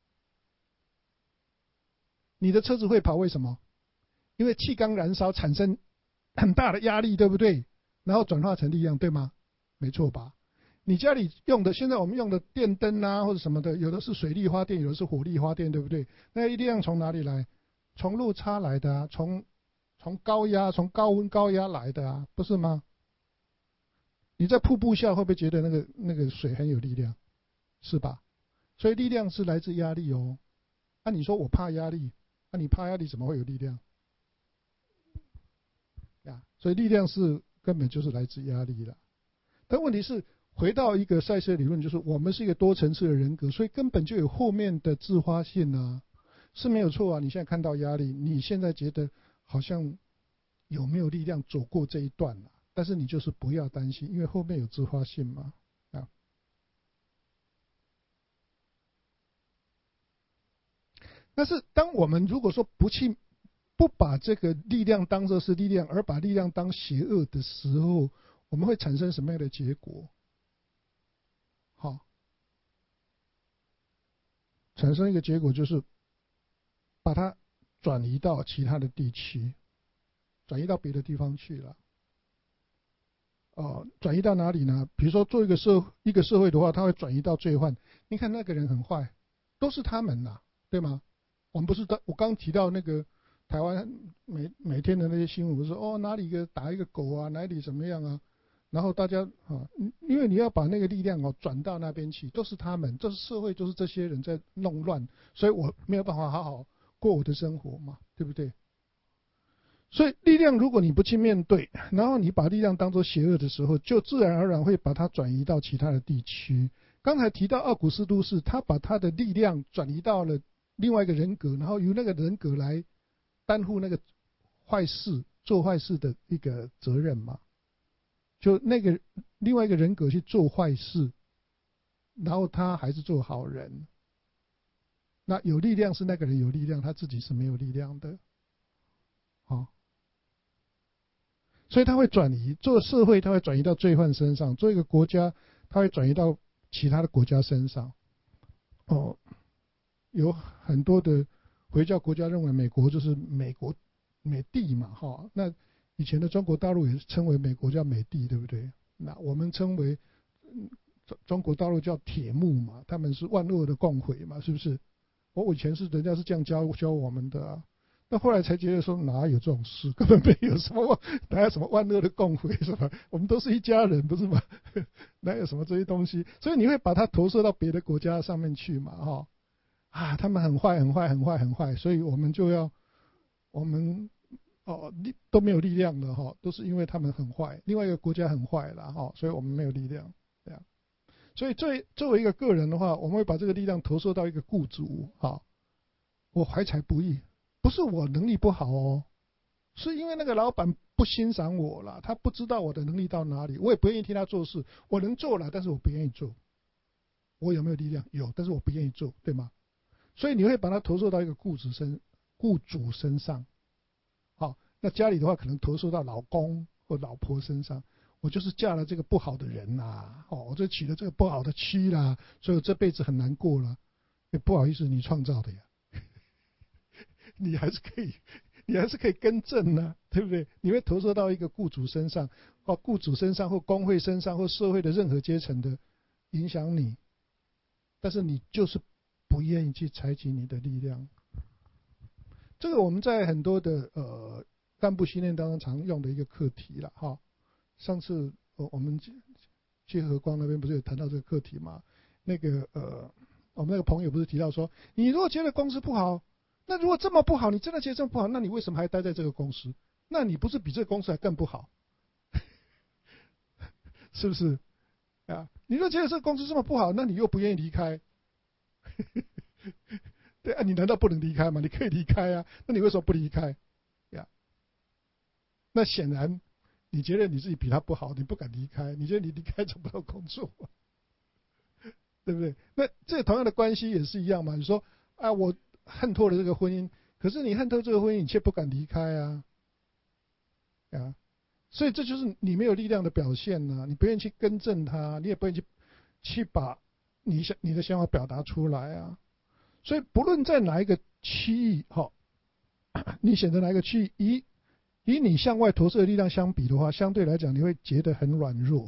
你的车子会跑，为什么？因为气缸燃烧产生很大的压力，对不对？然后转化成力量，对吗？没错吧？你家里用的，现在我们用的电灯啊，或者什么的，有的是水力发电，有的是火力发电，对不对？那力量从哪里来？从路差来的啊，从从高压、从高温高压来的啊，不是吗？你在瀑布下会不会觉得那个那个水很有力量？是吧？所以力量是来自压力哦。那、啊、你说我怕压力，那、啊、你怕压力怎么会有力量？呀，所以力量是根本就是来自压力的。但问题是，回到一个赛斯理论，就是我们是一个多层次的人格，所以根本就有后面的自发性啊，是没有错啊。你现在看到压力，你现在觉得好像有没有力量走过这一段啊？但是你就是不要担心，因为后面有自发性嘛，啊。但是当我们如果说不去不把这个力量当作是力量，而把力量当邪恶的时候，我们会产生什么样的结果？好，产生一个结果就是把它转移到其他的地区，转移到别的地方去了。哦，转移到哪里呢？比如说做一个社一个社会的话，它会转移到罪犯。你看那个人很坏，都是他们呐，对吗？我们不是我刚提到那个台湾每每天的那些新闻，不是哦哪里一个打一个狗啊，哪里怎么样啊？然后大家啊，因为你要把那个力量哦转到那边去，都是他们，这是社会，都是这些人在弄乱，所以我没有办法好好过我的生活嘛，对不对？所以力量，如果你不去面对，然后你把力量当作邪恶的时候，就自然而然会把它转移到其他的地区。刚才提到奥古斯都是，他把他的力量转移到了另外一个人格，然后由那个人格来担负那个坏事、做坏事的一个责任嘛。就那个另外一个人格去做坏事，然后他还是做好人。那有力量是那个人有力量，他自己是没有力量的。好。所以他会转移，做社会他会转移到罪犯身上，做一个国家他会转移到其他的国家身上。哦，有很多的回教国家认为美国就是美国美帝嘛，哈，那以前的中国大陆也称为美国叫美帝，对不对？那我们称为中国大陆叫铁幕嘛，他们是万恶的共匪嘛，是不是？我以前是人家是这样教教我们的啊。那后来才觉得说哪有这种事，根本没有什么哪有什么万恶的共匪是吧？我们都是一家人，不是吗？哪有什么这些东西？所以你会把它投射到别的国家上面去嘛？哈啊，他们很坏，很坏，很坏，很坏，所以我们就要我们哦力都没有力量了哈，都是因为他们很坏，另外一个国家很坏了哈，所以我们没有力量，这样。所以作为作为一个个人的话，我们会把这个力量投射到一个雇主，哈，我怀才不遇。不是我能力不好哦，是因为那个老板不欣赏我了，他不知道我的能力到哪里，我也不愿意替他做事。我能做了，但是我不愿意做。我有没有力量？有，但是我不愿意做，对吗？所以你会把它投射到一个雇主身雇主身上。好，那家里的话可能投射到老公或老婆身上。我就是嫁了这个不好的人啦，哦，我就娶了这个不好的妻啦，所以我这辈子很难过了。也不好意思，你创造的呀。你还是可以，你还是可以更正呢、啊，对不对？你会投射到一个雇主身上，或雇主身上，或工会身上，或社会的任何阶层的影响你，但是你就是不愿意去采取你的力量。这个我们在很多的呃干部训练当中常用的一个课题了哈。上次呃我们去和光那边不是有谈到这个课题吗？那个呃我们那个朋友不是提到说，你如果觉得公司不好。那如果这么不好，你真的觉得这么不好，那你为什么还待在这个公司？那你不是比这个公司还更不好？是不是？啊，你若觉得这个公司这么不好，那你又不愿意离开，对啊，你难道不能离开吗？你可以离开啊，那你为什么不离开？呀，那显然你觉得你自己比他不好，你不敢离开，你觉得你离开找不到工作，对不对？那这同样的关系也是一样嘛。你说啊，我恨透了这个婚姻，可是你恨透这个婚姻，你却不敢离开啊，啊，所以这就是你没有力量的表现呢、啊。你不愿意去更正他，你也不愿意去去把你想你的想法表达出来啊。所以不论在哪一个区域，哈，你选择哪一个区域，以以你向外投射的力量相比的话，相对来讲你会觉得很软弱。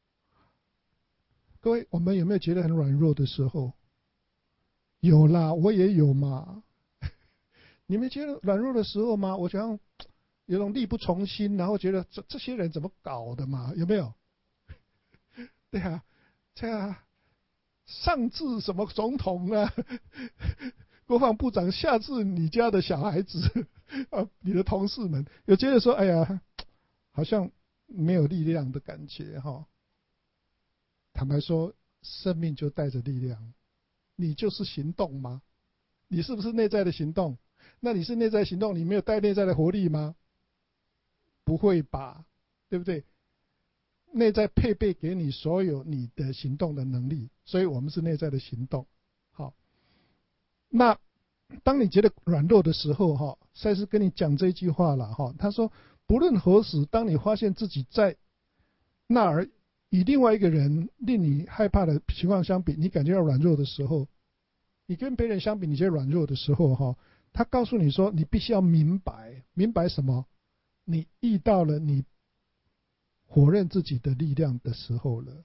各位，我们有没有觉得很软弱的时候？有啦，我也有嘛。你们觉得软弱的时候吗？我想有种力不从心，然后觉得这这些人怎么搞的嘛？有没有？对啊，对啊，上至什么总统啊，国防部长，下至你家的小孩子啊，你的同事们，有觉得说，哎呀，好像没有力量的感觉哈。坦白说，生命就带着力量，你就是行动吗？你是不是内在的行动？那你是内在行动，你没有带内在的活力吗？不会吧，对不对？内在配备给你所有你的行动的能力，所以我们是内在的行动。好，那当你觉得软弱的时候，哈，赛斯跟你讲这句话了，哈，他说，不论何时，当你发现自己在那儿与另外一个人令你害怕的情况相比，你感觉到软弱的时候，你跟别人相比，你觉得软弱的时候，哈，他告诉你说，你必须要明白，明白什么？你遇到了你否认自己的力量的时候了。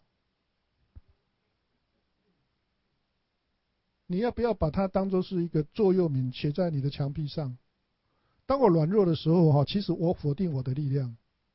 你要不要把它当作是一个座右铭，写在你的墙壁上？当我软弱的时候，哈，其实我否定我的力量。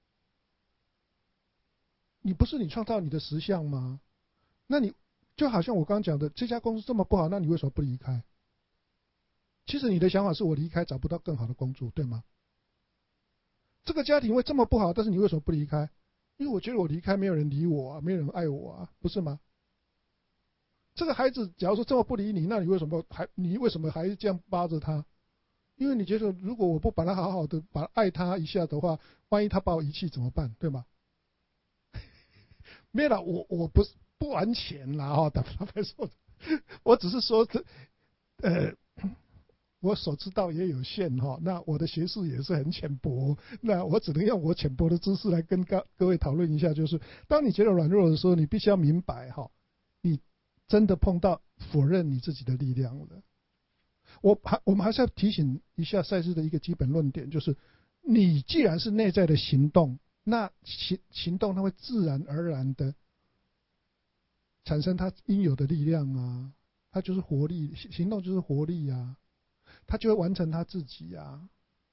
你不是你创造你的实相吗？那你就好像我刚刚讲的，这家公司这么不好，那你为什么不离开？其实你的想法是我离开找不到更好的工作，对吗？这个家庭会这么不好，但是你为什么不离开？因为我觉得我离开没有人理我啊，没有人爱我啊，不是吗？这个孩子假如说这么不理你，那你为什么还你为什么还这样扒着他？因为你觉得如果我不把他好好的把爱他一下的话，万一他把我遗弃怎么办？对吗？没有啦，我我不是不完全啦哈，坦白说，我只是说这呃。我所知道也有限哈，那我的学识也是很浅薄，那我只能用我浅薄的知识来跟各各位讨论一下，就是当你觉得软弱的时候，你必须要明白哈，你真的碰到否认你自己的力量了。我还我们还是要提醒一下赛斯的一个基本论点，就是你既然是内在的行动，那行行动它会自然而然的产生它应有的力量啊，它就是活力，行动就是活力啊。他就会完成他自己啊，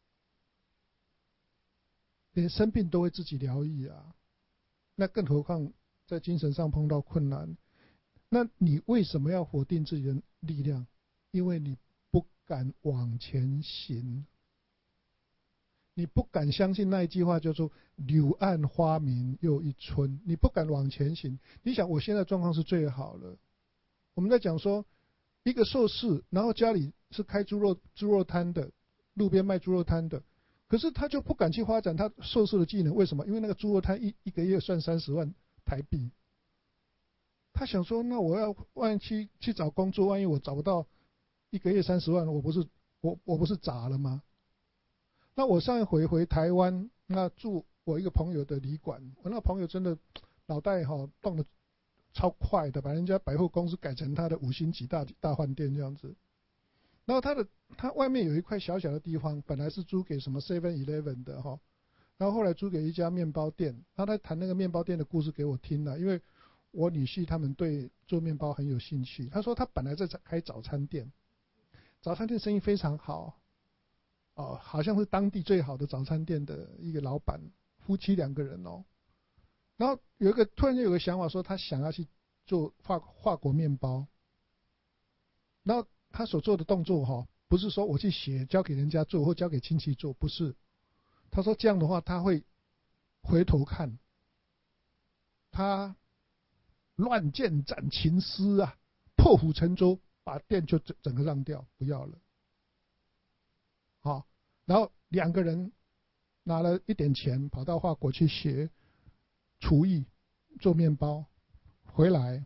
连生病都会自己疗愈啊，那更何况在精神上碰到困难，那你为什么要否定自己的力量？因为你不敢往前行，你不敢相信那一句话叫做“柳暗花明又一村”，你不敢往前行。你想，我现在状况是最好了。我们在讲说，一个硕士，然后家里是开猪肉猪肉摊的，路边卖猪肉摊的，可是他就不敢去发展他硕士的技能，为什么？因为那个猪肉摊一一个月算三十万台币，他想说，那我要万一去去找工作，万一我找不到一个月三十万，我不是我我不是砸了吗？那我上一回回台湾，那住我一个朋友的旅馆，我那个朋友真的脑袋哈动得超快的，把人家百货公司改成他的五星级大大饭店这样子。然后他的他外面有一块小小的地方，本来是租给什么 seven eleven 的哈，然后后来租给一家面包店。然后他谈那个面包店的故事给我听了，因为我女婿他们对做面包很有兴趣。他说他本来在开早餐店，早餐店生意非常好，哦，好像是当地最好的早餐店的一个老板，夫妻两个人哦。然后有一个突然间有个想法，说他想要去做法法国面包。然后他所做的动作哈，不是说我去学交给人家做或交给亲戚做，不是。他说这样的话他会回头看，他乱箭斩情丝啊，破釜沉舟，把店就整整个让掉，不要了。好，然后两个人拿了一点钱跑到法国去学厨艺，做面包，回来，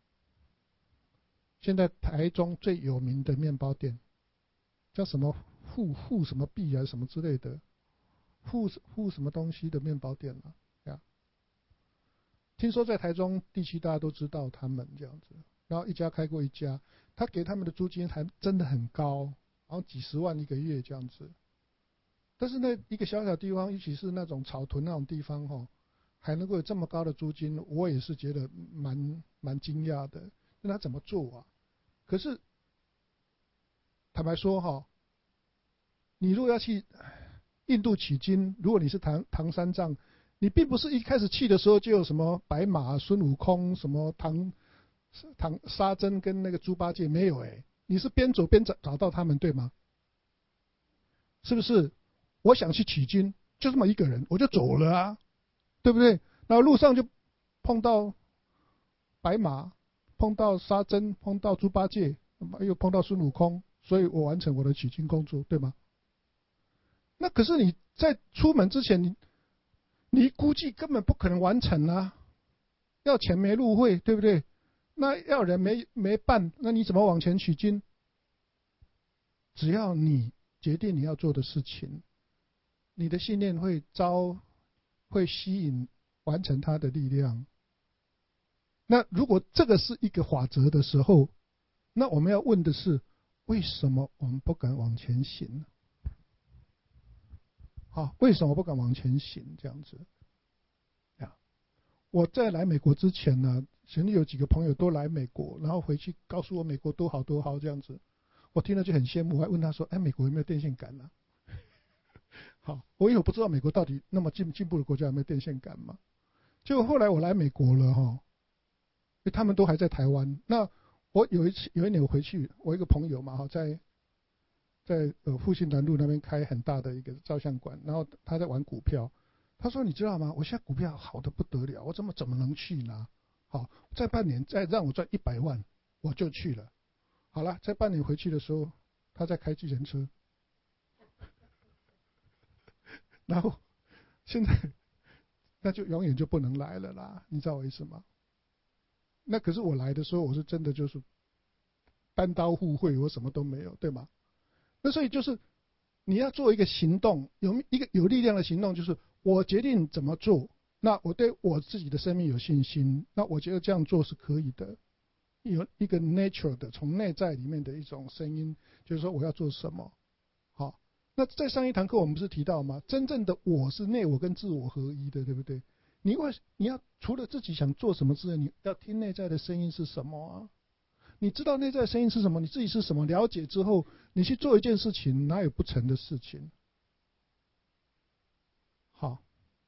现在台中最有名的面包店叫什么富富什么币啊什么之类的，富富什么东西的面包店啊，呀，听说在台中地区大家都知道他们这样子，然后一家开过一家，他给他们的租金还真的很高，然后几十万一个月这样子。但是那一个小小地方，尤其是那种草屯那种地方哈，还能够有这么高的租金，我也是觉得蛮蛮惊讶的。那他怎么做啊？可是坦白说哈，你如果要去印度取经，如果你是唐唐三藏，你并不是一开始去的时候就有什么白马、孙悟空、什么唐唐沙僧跟那个猪八戒，没有哎、欸，你是边走边找找到他们，对吗？是不是？我想去取经，就这么一个人，我就走了啊，对不对？然后路上就碰到白马，碰到沙僧，碰到猪八戒，又碰到孙悟空，所以我完成我的取经工作，对吗？那可是你在出门之前，你你估计根本不可能完成啊，要钱没路费，对不对？那要人没没伴，那你怎么往前取经？只要你决定你要做的事情，你的信念会招，会吸引完成它的力量。那如果这个是一个法则的时候，那我们要问的是，为什么我们不敢往前行呢？好，为什么不敢往前行？这样子呀，我在来美国之前呢，曾经有几个朋友都来美国，然后回去告诉我美国多好多好这样子，我听了就很羡慕，我还问他说：“哎，美国有没有电线杆呢？”好，我因为我不知道美国到底那么进进步的国家有没有电线杆嘛。结果后来我来美国了哈，因为他们都还在台湾。那我有一次有一年我回去，我一个朋友嘛哈，在在呃复兴南路那边开很大的一个照相馆，然后他在玩股票，他说你知道吗？我现在股票好的不得了，我怎么怎么能去呢？好，再半年再让我赚一百万，我就去了。好了，在半年回去的时候，他在开计程车，然后现在那就永远就不能来了啦，你知道我意思吗？那可是我来的时候，我是真的就是单刀赴会，我什么都没有，对吗？那所以就是你要做一个行动，有一个有力量的行动，就是我决定怎么做，那我对我自己的生命有信心，那我觉得这样做是可以的。有一个 natural 的从内在里面的一种声音，就是说我要做什么。好，那在上一堂课我们不是提到吗？真正的我是内我跟自我合一的，对不对？你为你要除了自己想做什么之外，你要听内在的声音是什么啊？你知道内在的声音是什么，你自己是什么，了解之后，你去做一件事情，哪有不成的事情？好，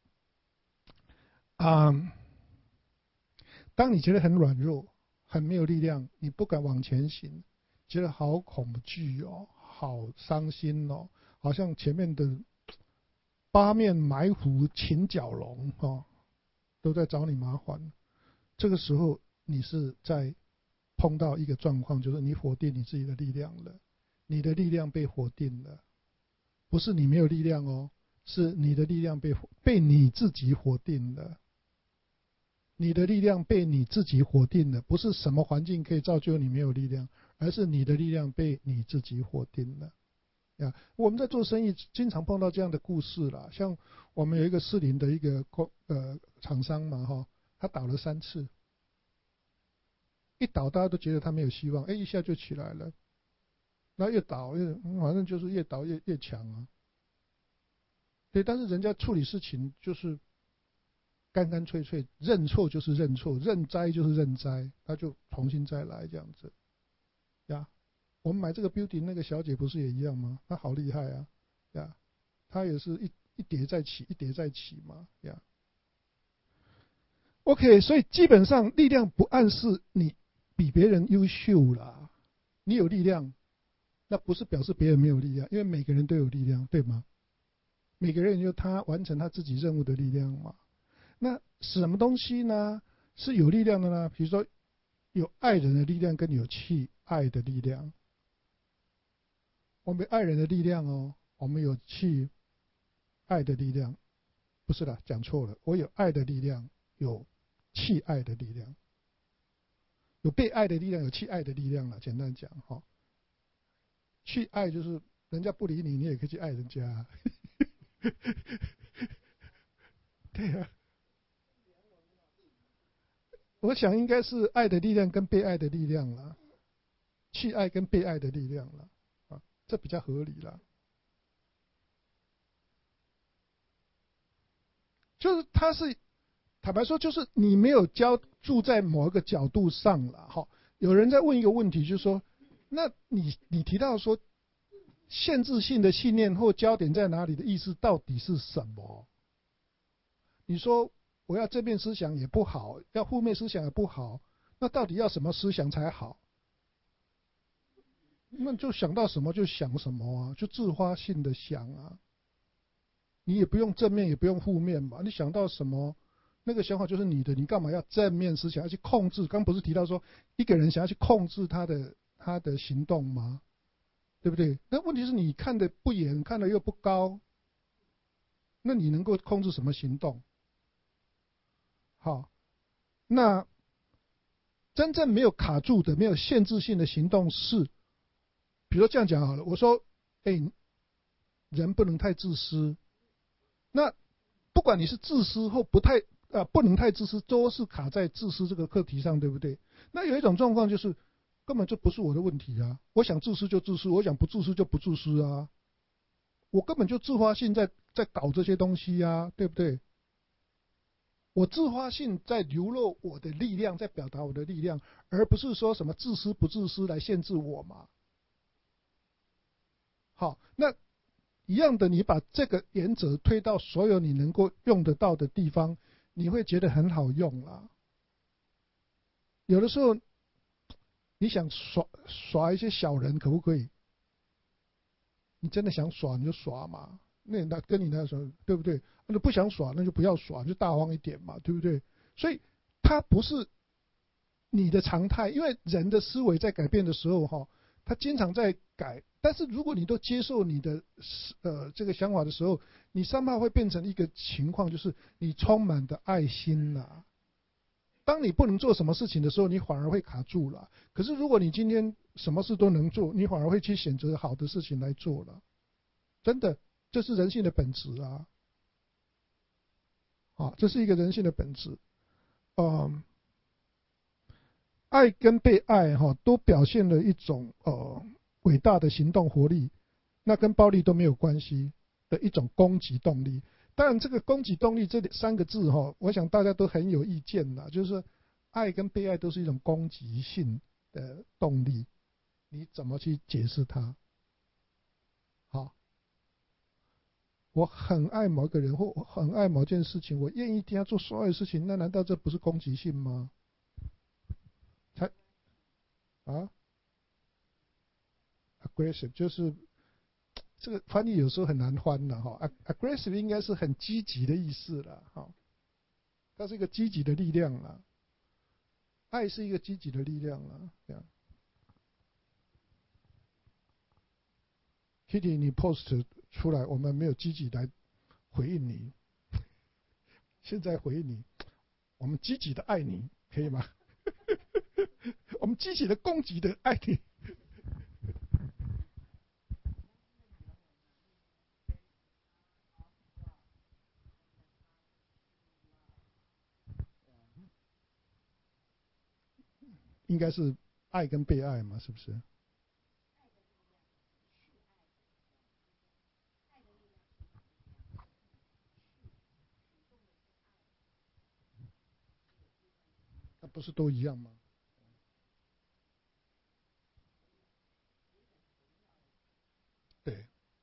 啊、嗯，当你觉得很软弱、很没有力量，你不敢往前行，觉得好恐惧哦，好伤心哦，好像前面的八面埋伏秦角龙哦，都在找你麻烦。这个时候，你是在碰到一个状况，就是你否定你自己的力量了，你的力量被否定了，不是你没有力量哦，是你的力量被被你自己否定了。你的力量被你自己否定了，不是什么环境可以造就你没有力量，而是你的力量被你自己否定了。呀，我们在做生意经常碰到这样的故事啦，像我们有一个士林的一个呃厂商嘛哈，他倒了三次，一倒大家都觉得他没有希望，哎，一下就起来了，然后越倒越反正就是越倒越越强啊。对，但是人家处理事情就是干干脆脆，认错就是认错，认栽就是认栽，他就重新再来这样子呀。我们买这个 building 那个小姐不是也一样吗？她好厉害啊呀，她也是一一叠再起，一叠再起嘛呀。OK， 所以基本上力量不暗示你比别人优秀啦，你有力量，那不是表示别人没有力量，因为每个人都有力量，对吗？每个人有他完成他自己任务的力量嘛。那什么东西呢是有力量的呢？比如说有爱人的力量跟有去爱的力量。我们有爱人的力量哦，我们有去爱的力量，不是的，讲错了，我有爱的力量，有弃爱的力量，有被爱的力量，有弃爱的力量了。简单讲哈，去爱就是人家不理你，你也可以去爱人家、啊。对啊，我想应该是爱的力量跟被爱的力量了，去爱跟被爱的力量了，啊，这比较合理了。就是他是坦白说，就是你没有焦注在某一个角度上了哈。有人在问一个问题，就是说，那你你提到说限制性的信念或焦点在哪里的意思到底是什么？你说我要正面思想也不好，要负面思想也不好，那到底要什么思想才好？那就想到什么就想什么啊，就自发性的想啊。你也不用正面，也不用负面嘛，你想到什么，那个想法就是你的，你干嘛要正面思想要去控制？刚不是提到说一个人想要去控制他的他的行动吗？对不对？那问题是你看的不远，看的又不高，那你能够控制什么行动？好，那真正没有卡住的、没有限制性的行动是，比如说这样讲好了，我说，哎，人不能太自私。那不管你是自私或不太呃不能太自私，都是卡在自私这个课题上，对不对？那有一种状况就是根本就不是我的问题啊，我想自私就自私，我想不自私就不自私啊，我根本就自发性在在搞这些东西啊，对不对？我自发性在流露我的力量，在表达我的力量，而不是说什么自私不自私来限制我嘛。好，那一样的，你把这个原则推到所有你能够用得到的地方，你会觉得很好用啦。有的时候，你想耍耍一些小人，可不可以？你真的想耍你就耍嘛，那那跟你那时候对不对？那不想耍那就不要耍，就大方一点嘛，对不对？所以它不是你的常态，因为人的思维在改变的时候，哈，他经常在改。但是如果你都接受你的呃这个想法的时候，你三怕会变成一个情况，就是你充满的爱心呐、啊。当你不能做什么事情的时候，你反而会卡住了。可是如果你今天什么事都能做，你反而会去选择好的事情来做了。真的，这是人性的本质啊！啊，这是一个人性的本质。嗯，爱跟被爱哈、哦，都表现了一种呃伟大的行动活力，那跟暴力都没有关系的一种攻击动力。当然，这个攻击动力这三个字哈、哦，我想大家都很有意见啦，就是爱跟被爱都是一种攻击性的动力，你怎么去解释它？好，我很爱某个人或我很爱某件事情，我愿意替他做所有事情，那难道这不是攻击性吗？才啊 ，aggressive 就是这个翻译有时候很难翻的哈。aggressive 应该是很积极的意思了哈，它是一个积极的力量了，爱是一个积极的力量了。这样 ，Kitty 你 post 出来，我们没有积极来回应你，现在回应你，我们积极的爱你，可以吗？我们积极的攻击的爱你。应该是爱跟被爱嘛，是不是？那不是都一样吗？对，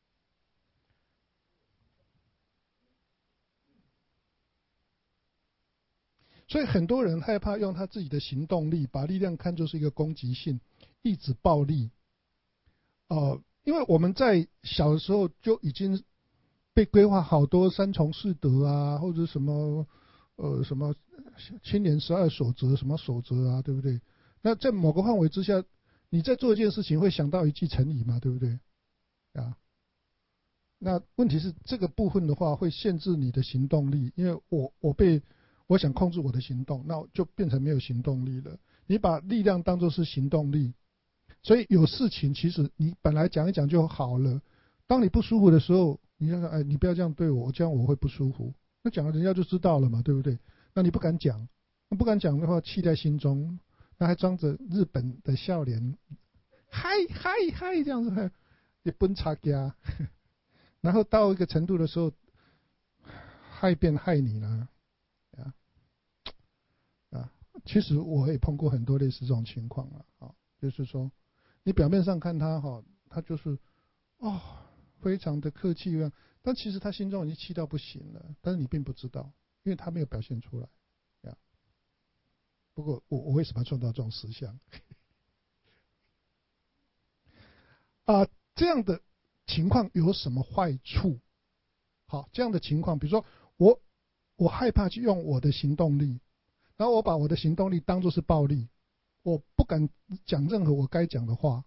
所以很多人害怕用他自己的行动力，把力量看作是一个攻击性，一直暴力。哦、呃，因为我们在小的时候就已经被规划好多三从四德啊，或者什么呃什么青年十二守则什么守则啊，对不对？那在某个范围之下，你在做一件事情会想到一句成语嘛，对不对？啊， 那问题是这个部分的话会限制你的行动力，因为我我被我想控制我的行动，那就变成没有行动力了。你把力量当作是行动力，所以有事情其实你本来讲一讲就好了。当你不舒服的时候，你要说哎，你不要这样对我，这样我会不舒服。那讲了人家就知道了嘛，对不对？那你不敢讲，那不敢讲的话，气在心中，那还装着日本的笑脸，嗨嗨嗨这样子，也奔差家。然后到一个程度的时候，害变害你了，啊啊！其实我也碰过很多类似这种情况了啊，就是说，你表面上看他哈，他就是哦，非常的客气，但其实他心中已经气到不行了，但是你并不知道，因为他没有表现出来，呀。不过我我为什么创造这种实相？啊，这样的情况有什么坏处？好，这样的情况，比如说我我害怕去用我的行动力，然后我把我的行动力当作是暴力，我不敢讲任何我该讲的话，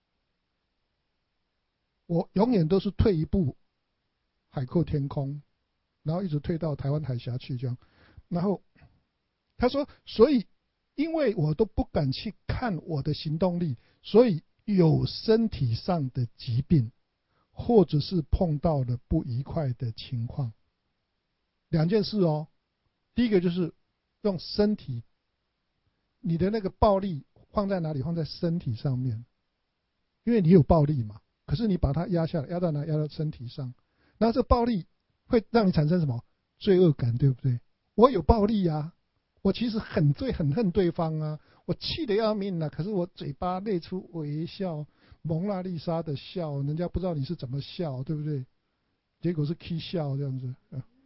我永远都是退一步，海阔天空，然后一直退到台湾海峡去这样。然后他说，所以因为我都不敢去看我的行动力，所以有身体上的疾病，或者是碰到了不愉快的情况。两件事哦，第一个就是用身体，你的那个暴力放在哪里？放在身体上面，因为你有暴力嘛。可是你把它压下来，压到哪？压到身体上。然后这暴力会让你产生什么？罪恶感，对不对？我有暴力啊，我其实很罪很恨对方啊，我气得要命啊，可是我嘴巴内出微笑，蒙娜丽莎的笑，人家不知道你是怎么笑，对不对？结果是 K 笑这样子。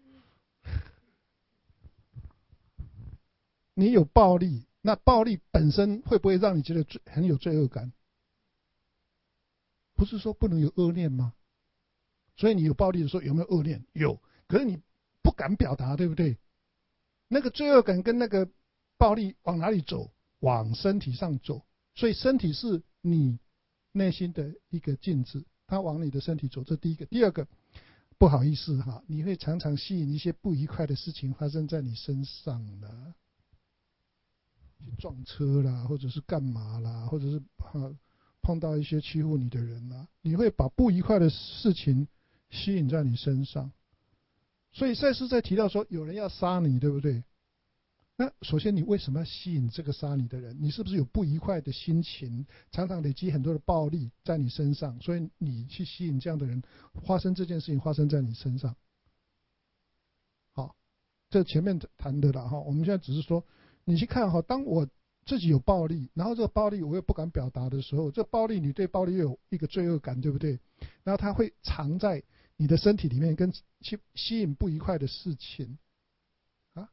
你有暴力，那暴力本身会不会让你觉得很有罪恶感？不是说不能有恶念吗？所以你有暴力的时候有没有恶念？有，可是你不敢表达，对不对？那个罪恶感跟那个暴力往哪里走？往身体上走。所以身体是你内心的一个镜子，它往你的身体走，这第一个。第二个，不好意思哈，你会常常吸引一些不愉快的事情发生在你身上的。去撞车啦，或者是干嘛啦，或者是碰到一些欺负你的人啦，你会把不愉快的事情吸引在你身上。所以赛斯在提到说，有人要杀你，对不对？那首先你为什么要吸引这个杀你的人？你是不是有不愉快的心情，常常累积很多的暴力在你身上，所以你去吸引这样的人，发生这件事情发生在你身上。好，这前面谈的了哈，我们现在只是说。你去看哈，当我自己有暴力，然后这个暴力我又不敢表达的时候，这暴力你对暴力又有一个罪恶感，对不对？然后它会藏在你的身体里面，跟吸吸引不愉快的事情啊，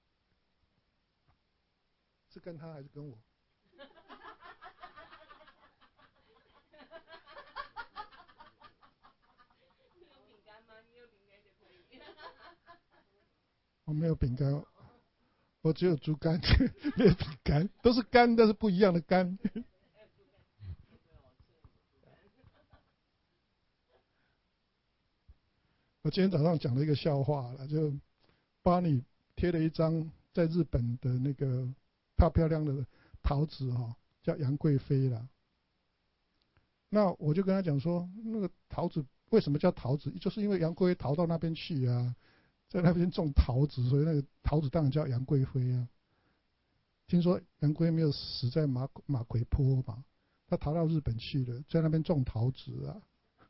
是跟他还是跟我？我没有饼干，我只有猪肝，没有饼干，都是肝，但是不一样的肝。我今天早上讲了一个笑话了，就帮你贴了一张在日本的那个漂漂亮的桃子哈，叫杨贵妃啦。那我就跟他讲说，那个桃子为什么叫桃子？就是因为杨贵妃逃到那边去啊，在那边种桃子，所以那个桃子当然叫杨贵妃啊。听说杨贵妃没有死在马马嵬坡嘛，他逃到日本去了，在那边种桃子啊。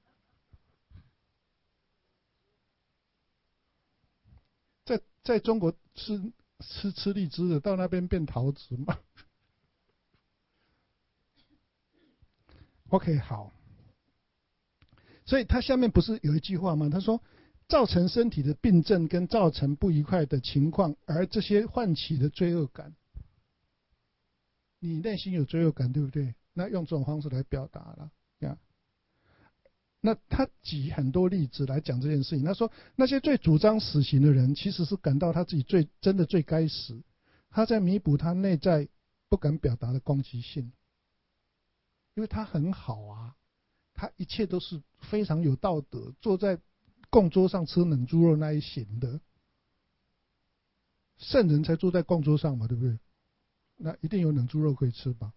在在中国吃吃吃荔枝的，到那边变桃子嘛。OK， 好。所以他下面不是有一句话吗？他说，造成身体的病症跟造成不愉快的情况，而这些唤起的罪恶感，你内心有罪恶感，对不对？那用这种方式来表达了呀。那他举很多例子来讲这件事情。他说，那些最主张死刑的人，其实是感到他自己最真的最该死，他在弥补他内在不敢表达的攻击性，因为他很好啊，他一切都是非常有道德，坐在供桌上吃冷猪肉那一型的圣人才坐在供桌上嘛，对不对？那一定有冷猪肉可以吃吧？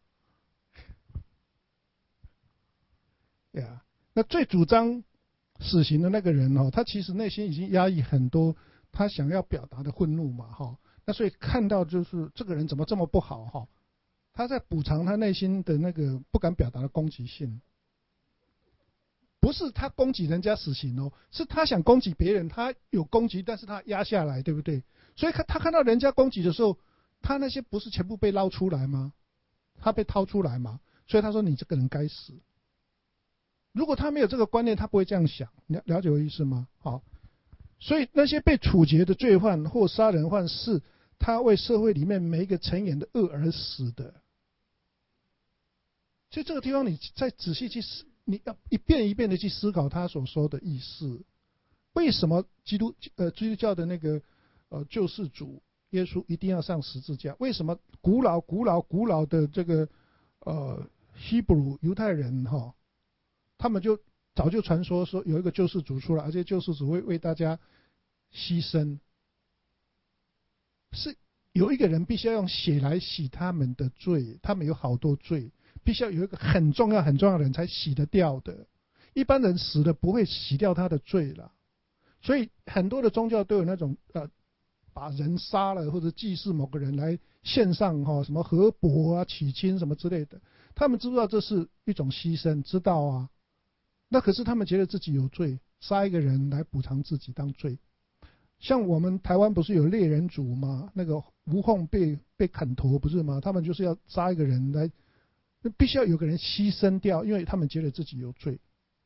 呀，那最主张死刑的那个人哦，他其实内心已经压抑很多他想要表达的愤怒嘛，哈。那所以看到就是这个人怎么这么不好哈，他在补偿他内心的那个不敢表达的攻击性。不是他攻击人家死刑哦，是他想攻击别人，他有攻击，但是他压下来，对不对？所以他他看到人家攻击的时候，他那些不是全部被捞出来吗？他被掏出来嘛，所以他说你这个人该死。如果他没有这个观念，他不会这样想。了了解我意思吗？好，所以那些被处决的罪犯或杀人犯，是他为社会里面每一个成员的恶而死的。所以这个地方你再仔细去思，你要一遍一遍的去思考他所说的意思。为什么基督呃基督教的那个呃救世主耶稣一定要上十字架？为什么古老古老古老的这个呃希伯鲁犹太人哈、哦，他们就早就传说说有一个救世主出来，而且救世主会为大家牺牲，是有一个人必须要用血来洗他们的罪，他们有好多罪。必须要有一个很重要很重要的人才洗得掉的，一般人死了不会洗掉他的罪了。所以很多的宗教都有那种呃，把人杀了或者祭祀某个人来献上哈、哦、什么河伯啊、娶亲什么之类的，他们知不知道这是一种牺牲？知道啊。那可是他们觉得自己有罪，杀一个人来补偿自己当罪。像我们台湾不是有猎人族吗？那个吴凤被被砍头不是吗？他们就是要杀一个人来。那必须要有个人牺牲掉，因为他们觉得自己有罪。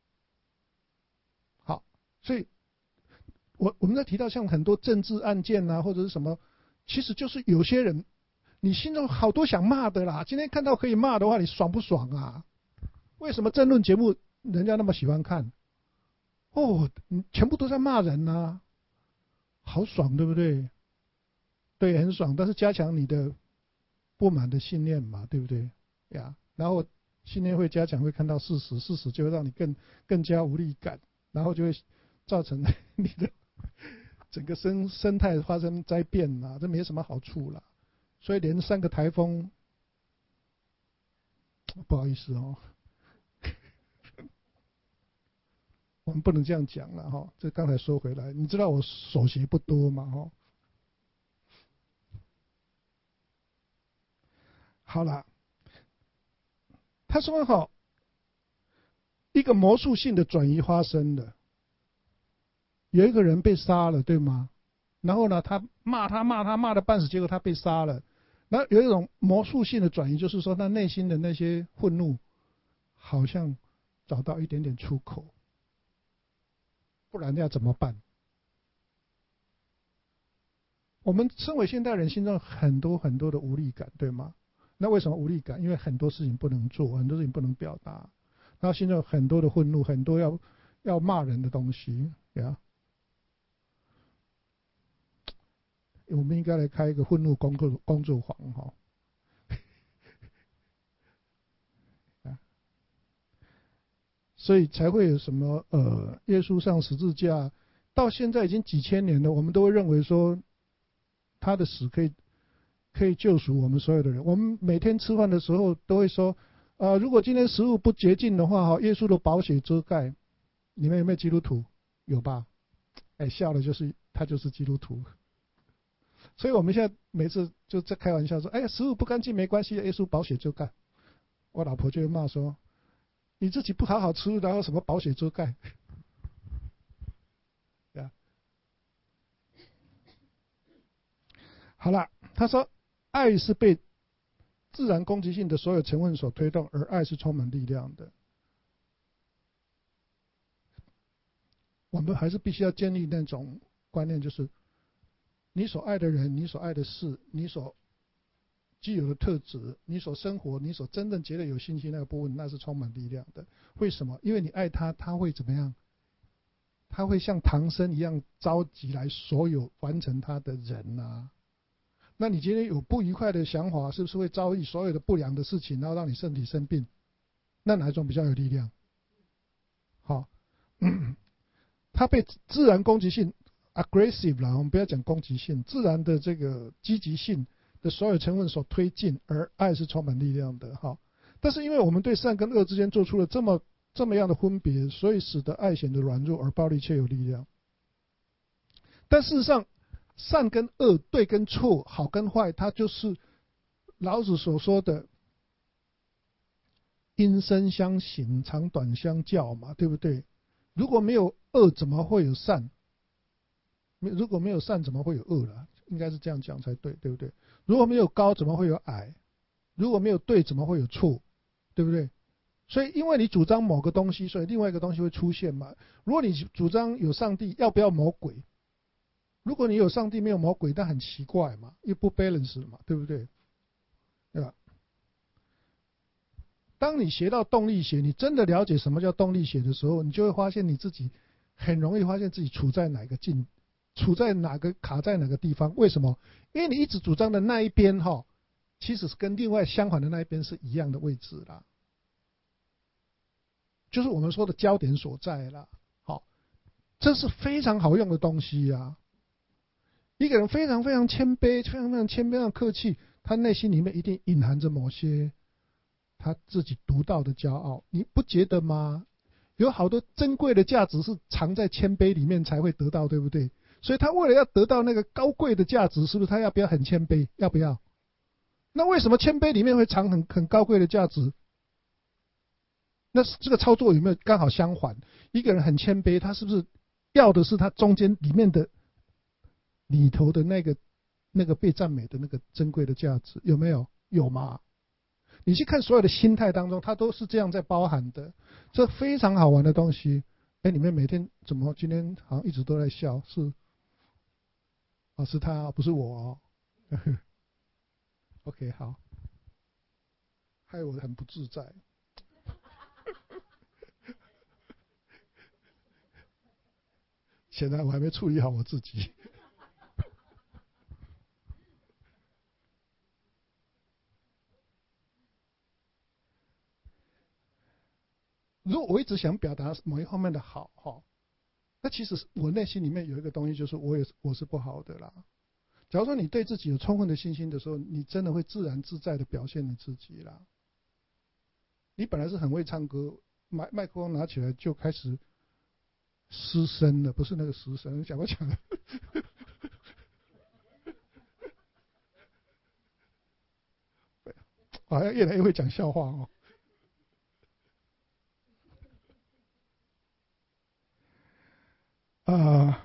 好，所以我我们在提到像很多政治案件啊，或者是什么，其实就是有些人，你心中好多想骂的啦。今天看到可以骂的话，你爽不爽啊？为什么政论节目人家那么喜欢看？哦，全部都在骂人啊，好爽，对不对？对，很爽，但是加强你的不满的信念嘛，对不对呀？然后信念会加强，会看到事实，事实就会让你更更加无力感，然后就会造成你的整个生生态发生灾变啊，这没什么好处了。所以连三个台风，不好意思哦，我们不能这样讲了哈。这刚才说回来，你知道我手学不多嘛哈。好了。他说好，一个魔术性的转移发生了，有一个人被杀了，对吗？然后呢，他骂他骂他骂的半死，结果他被杀了。然后有一种魔术性的转移，就是说他内心的那些愤怒，好像找到一点点出口，不然要怎么办？我们身为现代人，心中很多很多的无力感，对吗？那为什么无力感？因为很多事情不能做，很多事情不能表达，然后心中有很多的愤怒，很多要要骂人的东西呀。我们应该来开一个愤怒工作工作坊哈。所以才会有什么呃，耶稣上十字架，到现在已经几千年了，我们都会认为说他的死可以。可以救赎我们所有的人。我们每天吃饭的时候都会说，呃，如果今天食物不洁净的话，哈，耶稣的宝血遮盖。你们有没有基督徒？有吧？哎，笑的就是他就是基督徒。所以我们现在每次就在开玩笑说，哎，食物不干净没关系，耶稣宝血遮盖。我老婆就会骂说，你自己不好好吃，然后什么宝血遮盖？呀，好了，他说。爱是被自然攻击性的所有成分所推动，而爱是充满力量的。我们还是必须要建立那种观念，就是你所爱的人、你所爱的事、你所具有的特质、你所生活、你所真正觉得有信心那个部分，那是充满力量的。为什么？因为你爱他，他会怎么样？他会像唐僧一样召集来所有完成他的人啊。那你今天有不愉快的想法，是不是会遭遇所有的不良的事情，然后让你身体生病？那哪一种比较有力量？好， 它被自然攻击性 aggressive 啦，我们不要讲攻击性，自然的这个积极性的所有成分所推进，而爱是充满力量的哈。但是因为我们对善跟恶之间做出了这么这么样的分别，所以使得爱显得软弱，而暴力却有力量。但事实上，善跟恶、对跟错、好跟坏，它就是老子所说的因身相形，长短相较嘛，对不对？如果没有恶，怎么会有善？如果没有善，怎么会有恶了？应该是这样讲才对，对不对？如果没有高，怎么会有矮？如果没有对，怎么会有错？对不对？所以，因为你主张某个东西，所以另外一个东西会出现嘛。如果你主张有上帝，要不要魔鬼？如果你有上帝没有魔鬼，那很奇怪嘛，又不 balance 嘛，对不对？对吧？当你学到动力学，你真的了解什么叫动力学的时候，你就会发现你自己很容易发现自己处在哪个境，处在哪个卡在哪个地方。为什么？因为你一直主张的那一边哈，其实是跟另外相反的那一边是一样的位置啦，就是我们说的焦点所在啦。好，这是非常好用的东西啊。一个人非常非常谦卑，非常非常谦卑、非常客气，他内心里面一定隐含着某些他自己独到的骄傲，你不觉得吗？有好多珍贵的价值是藏在谦卑里面才会得到，对不对？所以他为了要得到那个高贵的价值，是不是他要不要很谦卑？要不要？那为什么谦卑里面会藏很很高贵的价值？那这个操作有没有刚好相反？一个人很谦卑，他是不是要的是他中间里面的里头的那个那个被赞美的那个珍贵的价值？有没有？有吗？你去看所有的心态当中，它都是这样在包含的，这非常好玩的东西。哎，你们每天怎么今天好像一直都在笑？是啊，是他，不是我哦。OK， 好，害我很不自在。显然我还没处理好我自己。如果我一直想表达某一方面的好哈，那其实我内心里面有一个东西，就是我也是我是不好的啦。假如说你对自己有充分的信心的时候，你真的会自然自在的表现你自己啦。你本来是很会唱歌，麦麦克风拿起来就开始失声了，不是那个失声，讲不讲的？好像越来越会讲笑话哦。啊、呃，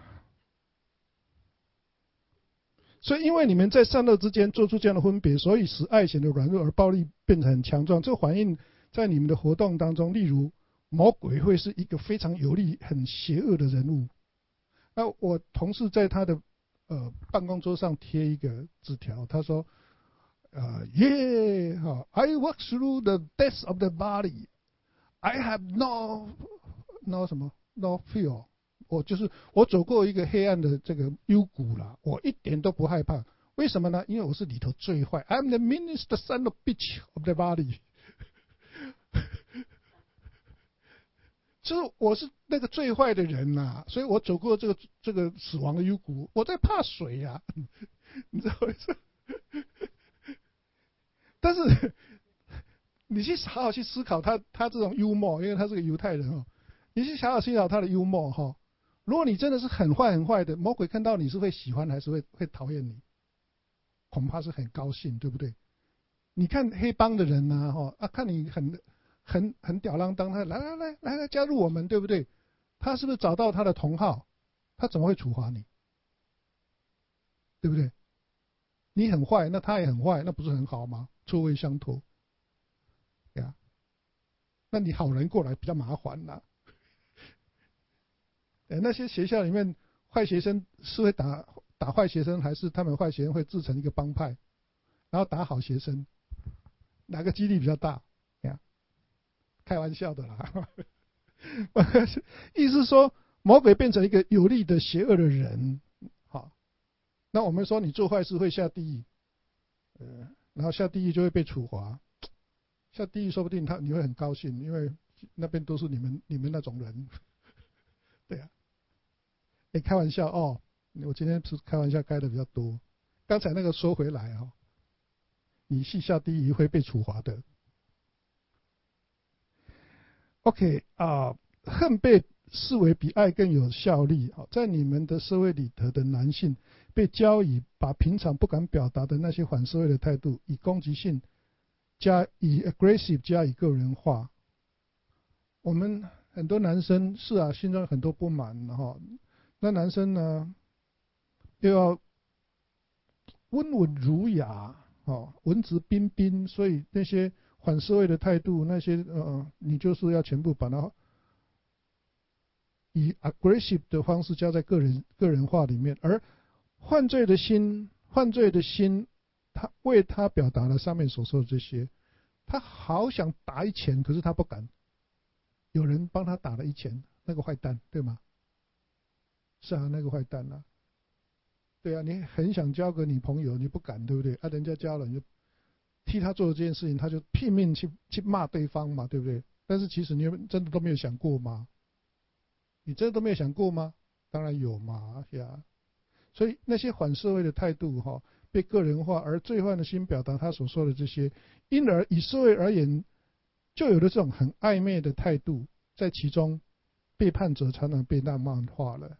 所以因为你们在善恶之间做出这样的分别，所以使爱显得软弱，而暴力变成很强壮。这反映在你们的活动当中，例如魔鬼会是一个非常有力、很邪恶的人物。那我同事在他的呃办公桌上贴一个纸条，他说：“呃，耶，哈 ，I walk through the depths of the valley, I have no no 什么 no fear。”我就是我走过一个黑暗的这个幽谷啦，我一点都不害怕。为什么呢？因为我是里头最坏 ，I'm the meanest son of bitch of the valley。就是我是那个最坏的人呐、啊，所以我走过这个这个死亡的幽谷，我在怕水呀、啊，你知道为什么？但是你去好好去思考他他这种幽默，因为他是个犹太人哦，你去好好思考他的幽默哈、哦。如果你真的是很坏很坏的，魔鬼看到你是会喜欢还是会会讨厌你？恐怕是很高兴，对不对？你看黑帮的人呐、啊，哈啊，看你很很很吊郎当，他来来来来来加入我们，对不对？他是不是找到他的同好？他怎么会处罚你？对不对？你很坏，那他也很坏，那不是很好吗？臭味相投，对啊。那你好人过来比较麻烦啦、啊。那些学校里面坏学生是会打打坏学生，还是他们坏学生会自成一个帮派，然后打好学生？哪个几率比较大？呀，开玩笑的啦。意思说，魔鬼变成一个有力的邪恶的人，好，那我们说你做坏事会下地狱，呃，然后下地狱就会被处罚。下地狱说不定他你会很高兴，因为那边都是你们你们那种人，对啊。 哎，开玩笑哦，我今天是开玩笑开的比较多，刚才那个说回来哦，你戏下地狱会被处罚的。OK 啊、恨被视为比爱更有效力啊，在你们的社会里头的男性被教以把平常不敢表达的那些反社会的态度，以攻击性加以 aggressive 加以个人化。我们很多男生是啊，心中很多不满哈，那男生呢又要温文儒雅哦，文质彬彬，所以那些反社会的态度，那些呃，你就是要全部把它以 aggressive 的方式加在个人个人化里面，而犯罪的心，犯罪的心，他为他表达了上面所说的这些，他好想打一拳，可是他不敢，有人帮他打了一拳，那个坏蛋，对吗？是啊，那个坏蛋啊，对啊，你很想交个女朋友，你不敢，对不对？啊，人家交了，你就替他做了这件事情，他就拼命去去骂对方嘛，对不对？但是其实你真的都没有想过吗？你真的都没有想过吗？当然有嘛呀。所以那些反社会的态度哈、哦，被个人化，而罪犯的心表达他所说的这些，因而以社会而言，就有了这种很暧昧的态度，在其中，背叛者常常被浪漫化了。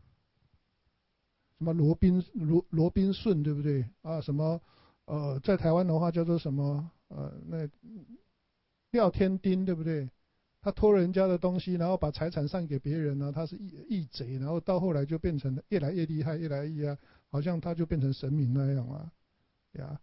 什么罗宾罗罗宾顺，对不对啊？什么呃，在台湾的话叫做什么呃，那廖天丁，对不对？他偷了人家的东西，然后把财产上给别人呢、啊，他是义义贼，然后到后来就变成越来越厉害，越来越厉害，好像他就变成神明那样啊，呀，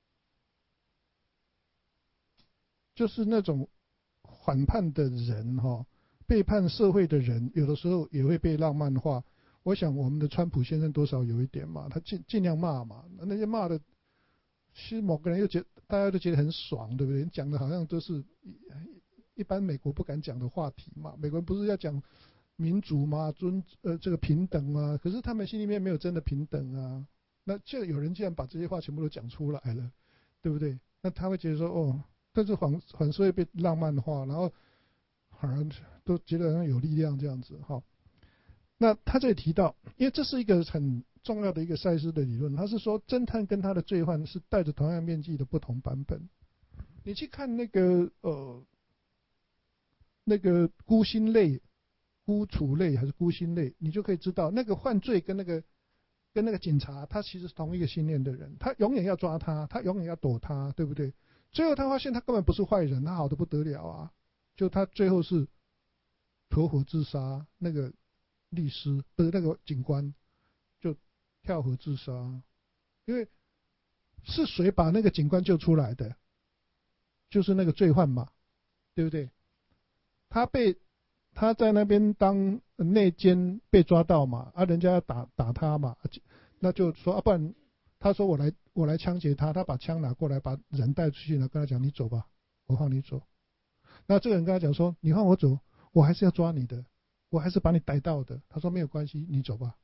就是那种反叛的人哈、哦，背叛社会的人，有的时候也会被浪漫化。我想我们的川普先生多少有一点嘛，他尽尽量骂嘛，那些骂的，其实某个人又觉得大家都觉得很爽，对不对？讲的好像都是一般美国不敢讲的话题嘛。美国人不是要讲民主嘛，尊呃这个平等啊，可是他们心里面没有真的平等啊。那就有人竟然把这些话全部都讲出来了，对不对？那他会觉得说，哦，但是反反社会被浪漫化，然后好像都觉得好像有力量这样子哈。那他这里提到，因为这是一个很重要的一个赛斯的理论，他是说侦探跟他的罪犯是带着同样面积的不同版本。你去看那个呃那个孤星泪、孤楚泪还是孤星泪，你就可以知道那个犯罪跟那个跟那个警察，他其实是同一个信念的人，他永远要抓他，他永远要躲他，对不对？最后他发现他根本不是坏人，他好的不得了啊！就他最后是投河自杀，那个律师不是那个警官就跳河自杀，因为是谁把那个警官救出来的？就是那个罪犯嘛，对不对？他被他在那边当内奸被抓到嘛，啊，人家要打打他嘛，那就说啊，不然他说我来我来枪决他，他把枪拿过来，把人带出去了，跟他讲你走吧，我放你走。那这个人跟他讲说，你放我走，我还是要抓你的，我还是把你逮到的。他说没有关系，你走吧，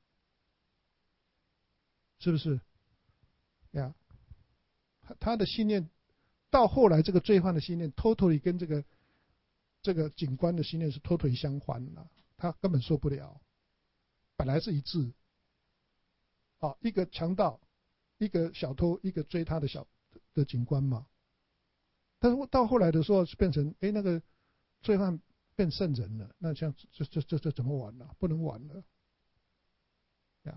是不是呀？他的信念到后来，这个罪犯的信念 totally 跟这个这个警官的信念是 totally 相反了，他根本受不了。本来是一致，啊，一个强盗，一个小偷，一个追他的小的警官嘛。但是到后来的时候，变成哎那个罪犯变圣人了，那像这这这这怎么玩呢、啊？不能玩了呀！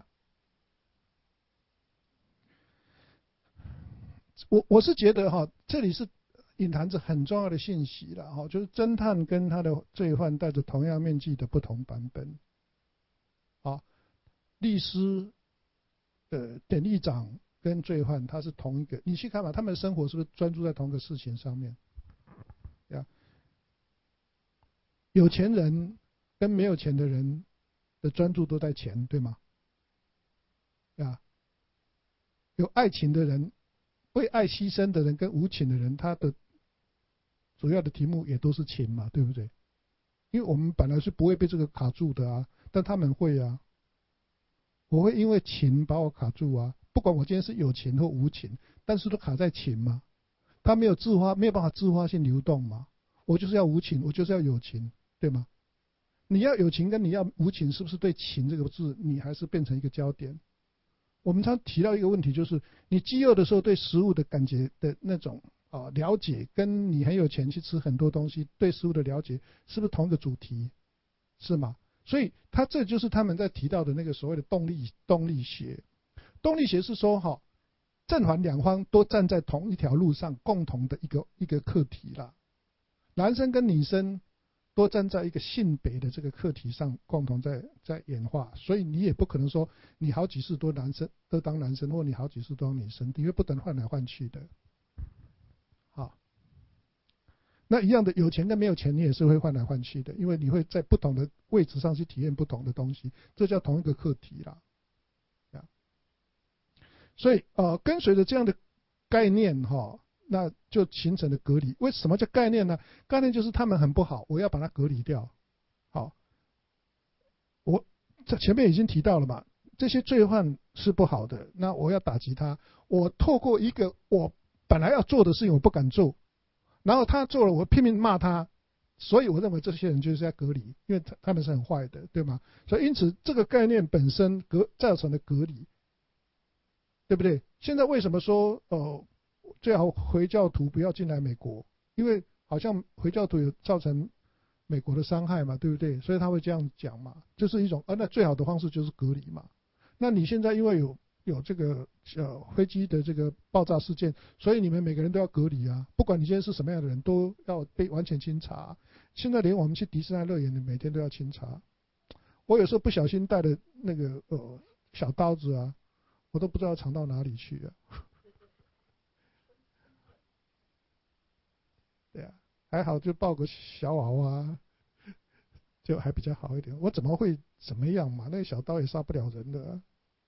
我我是觉得哈，这里是隐含着很重要的信息了哈，就是侦探跟他的罪犯带着同样面积的不同版本。啊，律师、呃，典狱长跟罪犯他是同一个，你去看嘛，他们的生活是不是专注在同一个事情上面？呀，有钱人跟没有钱的人的专注都在钱，对吗？呀，有爱情的人、为爱牺牲的人跟无情的人，他的主要的题目也都是钱嘛，对不对？因为我们本来是不会被这个卡住的啊，但他们会啊。我会因为情把我卡住啊，不管我今天是有情或无情，但是都卡在情嘛，它没有自发，没有办法自发性流动嘛。我就是要无情，我就是要有情，对吗？ 你要有情跟你要无情，是不是对情这个字，你还是变成一个焦点？我们常提到一个问题，就是你饥饿的时候对食物的感觉的那种啊了解，跟你很有钱去吃很多东西对食物的了解，是不是同一个主题？是吗？所以他这就是他们在提到的那个所谓的动力动力学。动力学是说哈，正反两方都站在同一条路上，共同的一个一个课题啦。男生跟女生都站在一个性别的这个课题上，共同在在演化，所以你也不可能说你好几次都男生都当男生，或你好几次都当女生，因为不等换来换去的。好，那一样的，有钱跟没有钱，你也是会换来换去的，因为你会在不同的位置上去体验不同的东西，这叫同一个课题啦。所以呃，跟随着这样的概念哈，那就形成了隔离。为什么叫概念呢？概念就是他们很不好，我要把它隔离掉。好，我这前面已经提到了嘛，这些罪犯是不好的，那我要打击他。我透过一个我本来要做的事情，我不敢做，然后他做了，我拼命骂他，所以我认为这些人就是在隔离，因为他他们是很坏的，对吗？所以因此这个概念本身隔造成的隔离。对不对？现在为什么说呃最好回教徒不要进来美国？因为好像回教徒有造成美国的伤害嘛，对不对？所以他会这样讲嘛，就是一种啊，那最好的方式就是隔离嘛。那你现在因为有有这个呃飞机的这个爆炸事件，所以你们每个人都要隔离啊，不管你今天是什么样的人，都要被完全清查。现在连我们去迪士尼乐园，每天都要清查。我有时候不小心带的那个呃小刀子啊。我都不知道藏到哪里去了。对啊，还好就抱个小娃娃，就还比较好一点。我怎么会怎么样嘛？那个小刀也杀不了人的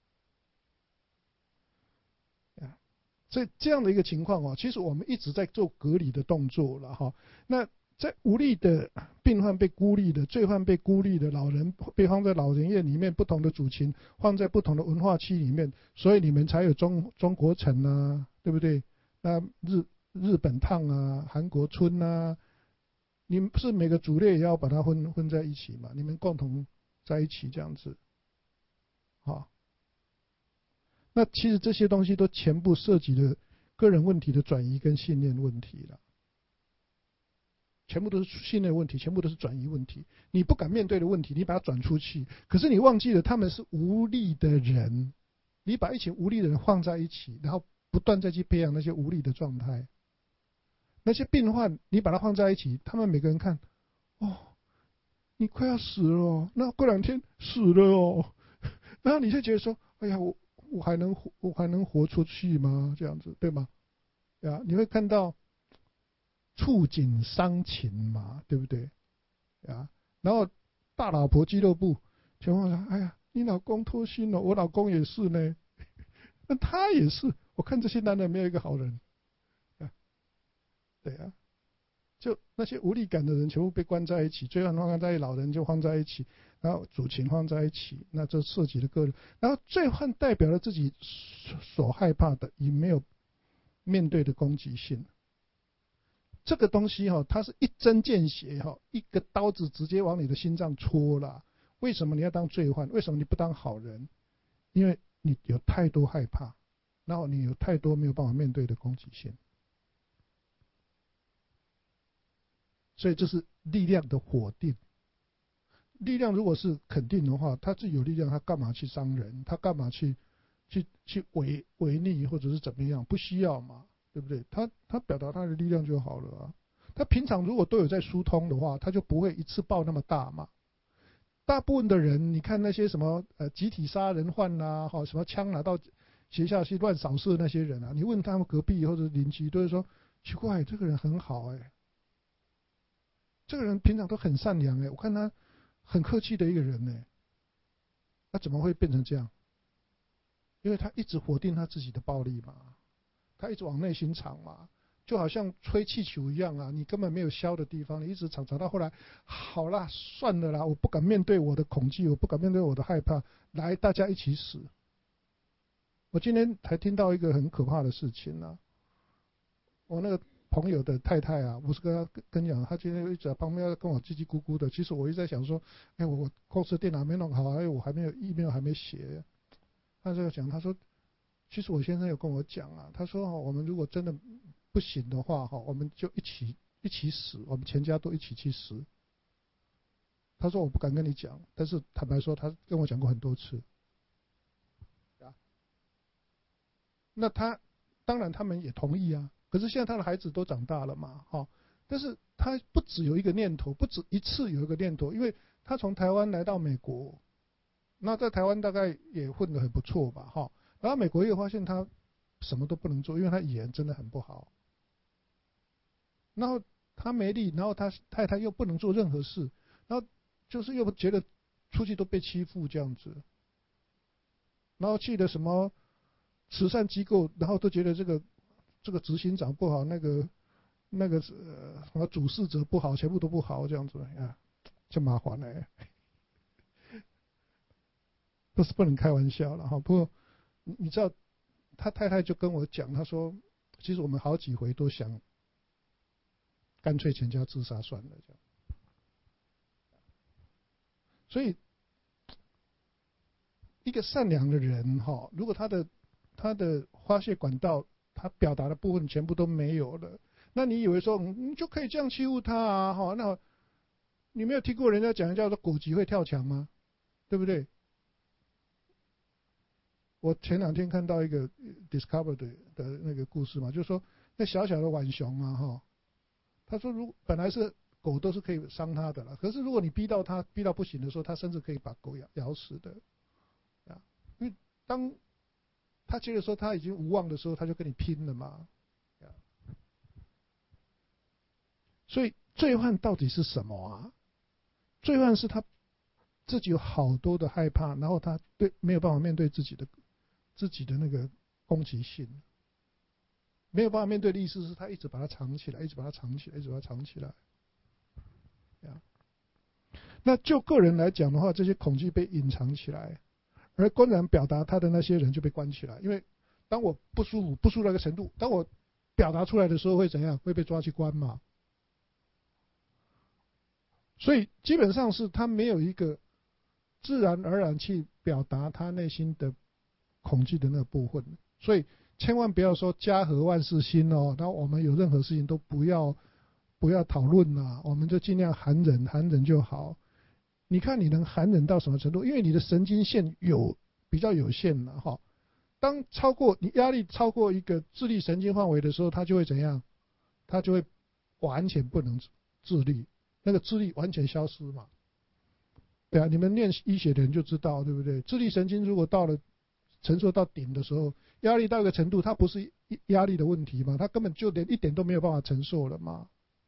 啊。所以这样的一个情况哦，其实我们一直在做隔离的动作了哈。那在无力的病患被孤立的，罪犯被孤立的，老人被放在老人院里面，不同的族群放在不同的文化区里面，所以你们才有中中国城啊，对不对？那日日本烫啊，韩国村啊，你们不是每个族类也要把它混混在一起嘛？你们共同在一起这样子，好。那其实这些东西都全部涉及了个人问题的转移跟信念问题了。全部都是信念问题，全部都是转移问题。你不敢面对的问题，你把它转出去，可是你忘记了他们是无力的人，你把一群无力的人放在一起，然后不断再去培养那些无力的状态。那些病患，你把它放在一起，他们每个人看，哦，你快要死了哦，那过两天死了哦，然后你就觉得说，哎呀，我我还能活，我还能活出去吗？这样子，对吗？对啊，你会看到。触景伤情嘛，对不对？啊，然后大老婆俱乐部，全部说：“哎呀，你老公脱心了，我老公也是呢，那他也是。我看这些男人没有一个好人。”啊，对啊，就那些无力感的人全部被关在一起，罪犯放在一起，老人就放在一起，然后主情放在一起，那就涉及了个人。然后罪犯代表了自己所害怕的，也没有面对的攻击性。这个东西哈，它是一针见血哈，一个刀子直接往你的心脏戳了。为什么你要当罪犯？为什么你不当好人？因为你有太多害怕，然后你有太多没有办法面对的攻击性。所以这是力量的否定。力量如果是肯定的话，他自己有力量，他干嘛去伤人？他干嘛去去去违违逆或者是怎么样？不需要嘛。对不对？他他表达他的力量就好了啊。他平常如果都有在疏通的话，他就不会一次爆那么大嘛。大部分的人，你看那些什么呃集体杀人犯啊，哈什么枪拿到学校去乱扫射那些人啊，你问他们隔壁或者邻居，都会说奇怪，这个人很好哎、欸，这个人平常都很善良哎、欸，我看他很客气的一个人哎、欸，那怎么会变成这样？因为他一直否定他自己的暴力嘛。他一直往内心藏嘛，就好像吹气球一样啊，你根本没有消的地方，你一直藏藏到后来，好啦，算了啦，我不敢面对我的恐惧，我不敢面对我的害怕，来，大家一起死。我今天才听到一个很可怕的事情啊，我那个朋友的太太啊，我是跟他跟跟你讲，他今天一直在旁边跟我叽叽咕咕的。其实我一直在想说，哎，我我公司电脑没弄好，哎，我还没有 email 还没写。他就讲，他说，其实我先生有跟我讲啊，他说我们如果真的不行的话哈，我们就一起一起死，我们全家都一起去死。他说我不敢跟你讲，但是坦白说，他跟我讲过很多次。那他当然他们也同意啊，可是现在他的孩子都长大了嘛，哈、哦，但是他不只有一个念头，不止一次有一个念头，因为他从台湾来到美国，那在台湾大概也混得很不错吧，哈、哦，然后美国又发现他什么都不能做，因为他语言真的很不好，然后他没力，然后他太太又不能做任何事，然后就是又觉得出去都被欺负这样子，然后去的什么慈善机构，然后都觉得这个这个执行长不好，那个那个呃什么主事者不好，全部都不好，这样子啊，就麻烦了、欸，都是不能开玩笑了哈。不过你你知道，他太太就跟我讲，他说，其实我们好几回都想，干脆全家自杀算了这样。所以，一个善良的人哈，如果他的他的发泄管道，他表达的部分全部都没有了，那你以为说你就可以这样欺负他啊？哈，那你没有听过人家讲叫做狗急会跳墙吗？对不对？我前两天看到一个 Discover 的的那个故事嘛，就是说那小小的浣熊啊，哈，他说如本来是狗都是可以伤它的了，可是如果你逼到它逼到不行的时候，它甚至可以把狗咬咬死的，啊，因为当他觉得说他已经无望的时候，他就跟你拼了嘛。所以罪犯到底是什么啊？罪犯是他自己有好多的害怕，然后他对没有办法面对自己的自己的那个攻击性，没有办法面对的意思是他一直把它藏起来，一直把它藏起来，一直把它藏起来。那就个人来讲的话，这些恐惧被隐藏起来，而公然表达他的那些人就被关起来。因为当我不舒服不舒服到一个程度，当我表达出来的时候会怎样？会被抓去关嘛？所以基本上是他没有一个自然而然去表达他内心的恐惧的那个部分。所以千万不要说家和万事兴哦，那我们有任何事情都不要不要讨论啦，我们就尽量含忍含忍就好。你看你能含忍到什么程度？因为你的神经线有比较有限了哈。当超过你压力超过一个自律神经范围的时候，它就会怎样？它就会完全不能自律，那个自律完全消失嘛。对啊，你们念医学的人就知道，对不对？自律神经如果到了承受到顶的时候，压力到一个程度，它不是压力的问题嘛，它根本就连一点都没有办法承受了嘛。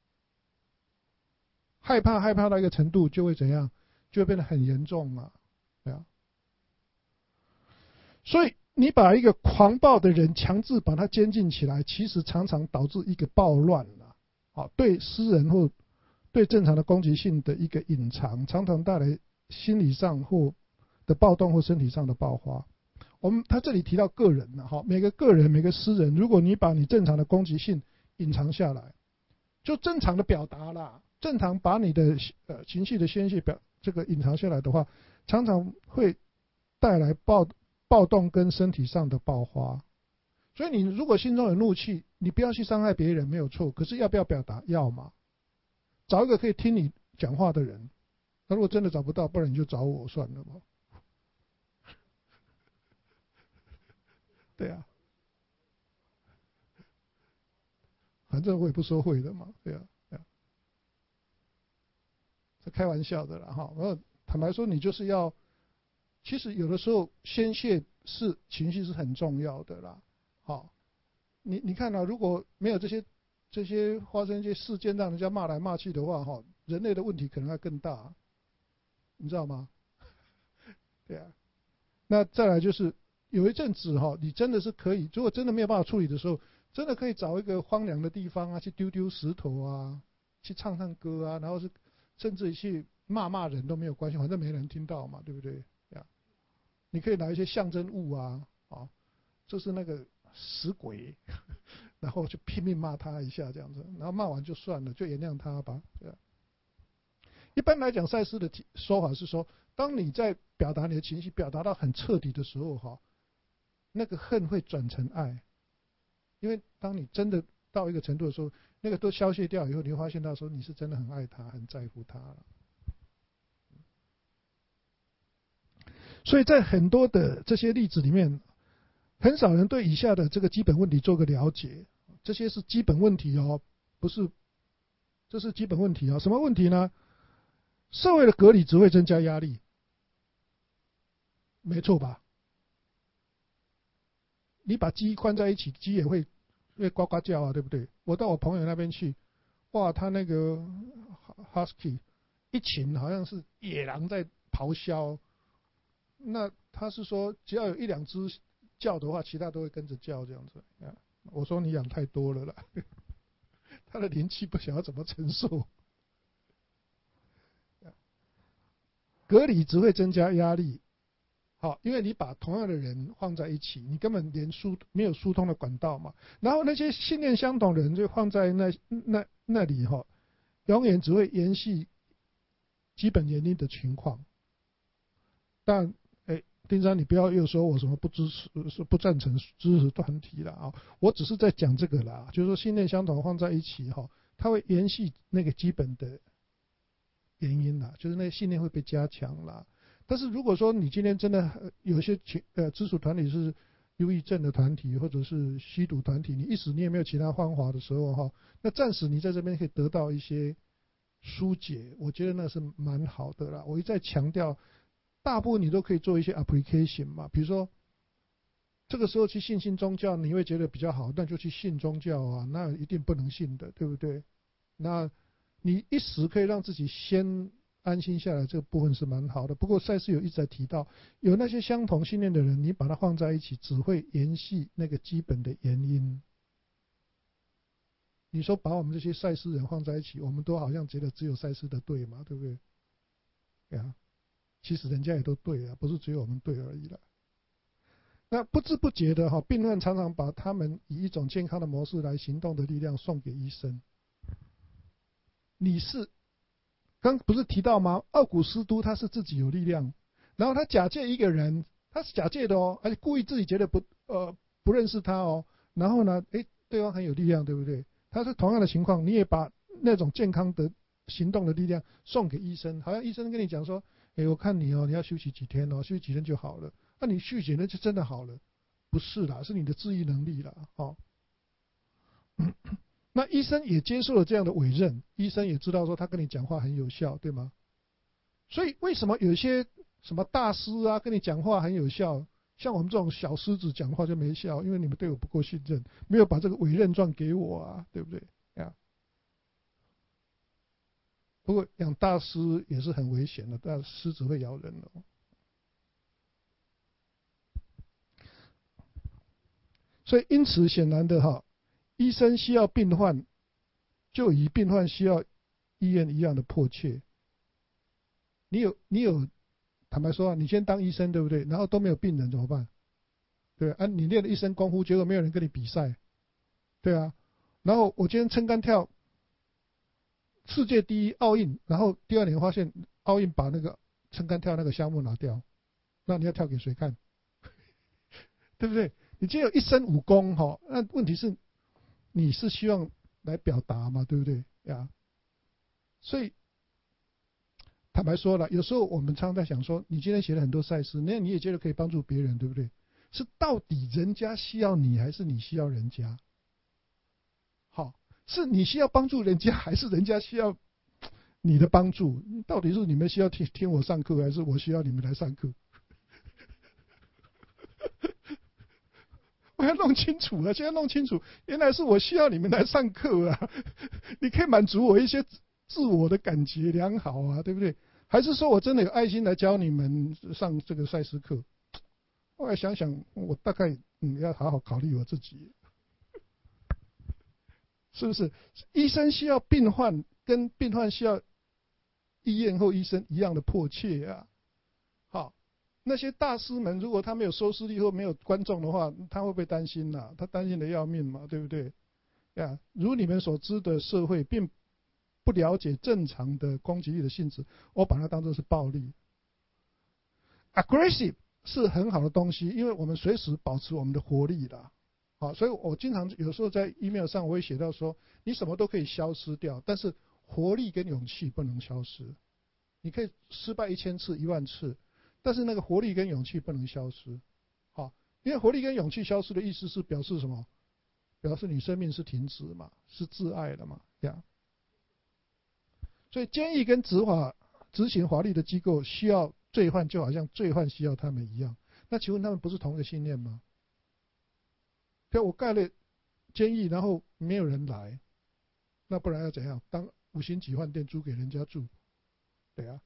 害怕害怕到一个程度，就会怎样？就会变得很严重嘛，对啊。所以你把一个狂暴的人强制把他监禁起来，其实常常导致一个暴乱了。好，对私人或对正常的攻击性的一个隐藏，常常带来心理上或的暴动或身体上的爆发。我们他这里提到个人了哈，每个个人每个私人，如果你把你正常的攻击性隐藏下来，就正常的表达啦，正常把你的呃情绪的宣泄表这个隐藏下来的话，常常会带来暴暴动跟身体上的爆发。所以你如果心中有怒气，你不要去伤害别人没有错，可是要不要表达？要嘛。找一个可以听你讲话的人，那如果真的找不到，不然你就找我算了吧。对啊，反正我也不收贿的嘛，对啊，对啊，是开玩笑的啦哈。然后坦白说，你就是要，其实有的时候宣泄是情绪是很重要的啦。好，你你看啊，如果没有这些这些发生一些事件让人家骂来骂去的话，哈，人类的问题可能还更大，你知道吗？对啊。那再来就是有一阵子哈，你真的是可以，如果真的没有办法处理的时候，真的可以找一个荒凉的地方啊，去丢丢石头啊，去唱唱歌啊，然后是甚至去骂骂人都没有关系，反正没人听到嘛，对不对？呀，你可以拿一些象征物啊，啊，这是那个死鬼， 然后就拼命骂他一下这样子，然后骂完就算了，就原谅他吧。对，一般来讲，赛斯的说法是说，当你在表达你的情绪表达到很彻底的时候，哈，那个恨会转成爱，因为当你真的到一个程度的时候，那个都消泄掉以后，你会发现到说你是真的很爱他，很在乎他了。所以在很多的这些例子里面，很少人对以下的这个基本问题做个了解。这些是基本问题哦，不是，这是基本问题哦。什么问题呢？社会的隔离只会增加压力，没错吧？你把鸡关在一起，鸡也会会呱呱叫啊，对不对？我到我朋友那边去，哇，他那个 husky 一群好像是野狼在咆哮，那他是说只要有一两只叫的话，其他都会跟着叫这样子。我说你养太多了啦，他的灵气不晓得怎么承受。隔离只会增加压力，好，因为你把同样的人放在一起，你根本连疏没有疏通的管道嘛。然后那些信念相同的人就放在那那那里哈，永远只会延续基本原因的情况。但哎，丁山，你不要又说我什么不支持、是不赞成支持团体了啊！我只是在讲这个啦，就是说信念相同放在一起哈，它会延续那个基本的原因啦，就是那个信念会被加强啦。但是如果说你今天真的有些情呃直属团体是忧郁症的团体，或者是吸毒团体，你一时你也没有其他方法的时候哈，那暂时你在这边可以得到一些疏解，我觉得那是蛮好的啦。我一再强调，大部分你都可以做一些 application 嘛，比如说这个时候去信信宗教，你会觉得比较好，那就去信宗教啊，那一定不能信的，对不对？那你一时可以让自己先安心下来，这个部分是蛮好的。不过赛斯有一直在提到，有那些相同信念的人，你把它放在一起，只会延续那个基本的原因。你说把我们这些赛斯人放在一起，我们都好像觉得只有赛斯的对嘛，对不对？对啊，其实人家也都对啊，不是只有我们对而已了。那不知不觉的哈，病患常常把他们以一种健康的模式来行动的力量送给医生。你是刚不是提到吗？奥古斯都他是自己有力量，然后他假借一个人，他是假借的哦，而且故意自己觉得不呃不认识他哦，然后呢，哎，对方很有力量，对不对？他是同样的情况，你也把那种健康的行动的力量送给医生，好像医生跟你讲说，哎，我看你哦，你要休息几天哦，休息几天就好了。那你续写那就真的好了，不是啦，是你的治愈能力啦，哦。那医生也接受了这样的委任，医生也知道说他跟你讲话很有效，对吗？所以为什么有些什么大师啊跟你讲话很有效，像我们这种小狮子讲话就没效，因为你们对我不够信任，没有把这个委任状给我啊，对不对呀？不过养大狮也是很危险的，但狮子会咬人哦。所以因此显然的哈，医生需要病患，就以病患需要医院一样的迫切。你有你有，坦白说啊，你先当医生对不对？然后都没有病人怎么办？对啊，你练了一身功夫，结果没有人跟你比赛，对啊。然后我今天撑杆跳世界第一奥运，然后第二年发现奥运把那个撑杆跳那个项目拿掉，那你要跳给谁看？对不对？你今天有一身武功哈，那问题是你是希望来表达嘛，对不对呀？所以坦白说了，有时候我们常常在想说，你今天写了很多赛事，那你也觉得可以帮助别人，对不对？是到底人家需要你，还是你需要人家？好，是你需要帮助人家，还是人家需要你的帮助？到底是你们需要听听我上课，还是我需要你们来上课？我要弄清楚啊！现在弄清楚，原来是我需要你们来上课啊！你可以满足我一些自我的感觉良好啊，对不对？还是说我真的有爱心来教你们上这个赛事课？后来想想，我大概嗯要好好考虑我自己，是不是？医生需要病患，跟病患需要医院或医生一样的迫切啊！好。那些大师们，如果他没有收视率或没有观众的话，他会不会担心呐、啊？他担心的要命嘛，对不对？ 对啊，如你们所知的社会并不了解正常的攻击力的性质，我把它当作是暴力。aggressive 是很好的东西，因为我们随时保持我们的活力啦。好，所以我经常有时候在 email 上我会写到说，你什么都可以消失掉，但是活力跟勇气不能消失。你可以失败一千次、一万次，但是那个活力跟勇气不能消失。好，因为活力跟勇气消失的意思是表示什么？表示你生命是停止嘛，是自爱的嘛，这样。所以监狱跟执法执行法律的机构需要罪犯，就好像罪犯需要他们一样。那请问他们不是同一个信念吗？对，我盖了监狱，然后没有人来，那不然要怎样？当五星级饭店租给人家住？对啊。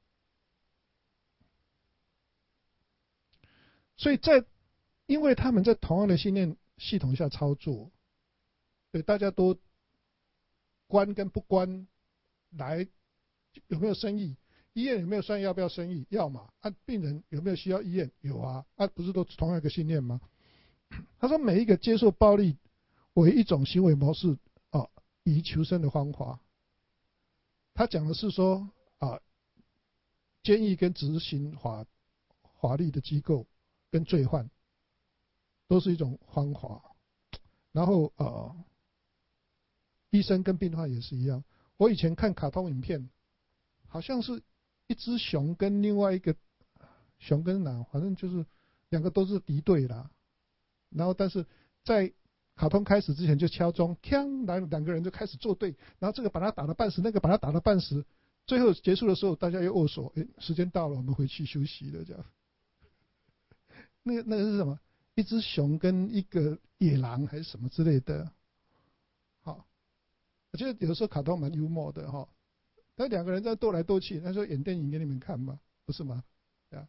所以在因为他们在同样的信念系统下操作，对，大家都关跟不关，来有没有生意？医院有没有算要不要生意？要嘛。啊，病人有没有需要医院？有啊。啊，不是都同样一个信念吗？他说每一个接受暴力为一种行为模式啊，以求生的方法。他讲的是说啊，监狱跟执行法法律的机构跟罪犯都是一种方法。然后呃，医生跟病患也是一样。我以前看卡通影片，好像是一只熊跟另外一个熊跟狼，反正就是两个都是敌对啦。然后但是在卡通开始之前就敲钟，锵，两两个人就开始作对，然后这个把他打了半死，那个把他打了半死，最后结束的时候大家又握手，哎，时间到了，我们回去休息了，这样。那个那个是什么？一只熊跟一个野狼还是什么之类的。好，我觉得有时候卡通蛮幽默的哈。那两个人在斗来斗去，他说演电影给你们看嘛，不是吗？啊，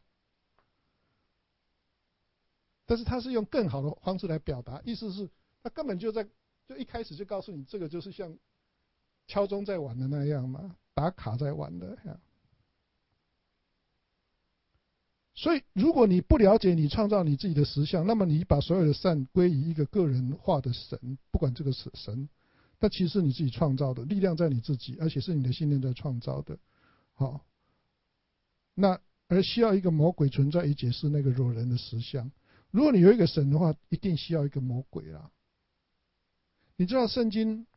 但是他是用更好的方式来表达，意思是他根本就在就一开始就告诉你，这个就是像敲钟在玩的那样嘛，打卡在玩的。啊，所以，如果你不了解你创造你自己的实相，那么你把所有的善归于一个个人化的神，不管这个是神，但其实是你自己创造的，力量在你自己，而且是你的信念在创造的。好，那而需要一个魔鬼存在以解释那个裸人的实相。如果你有一个神的话，一定需要一个魔鬼啦。你知道圣经，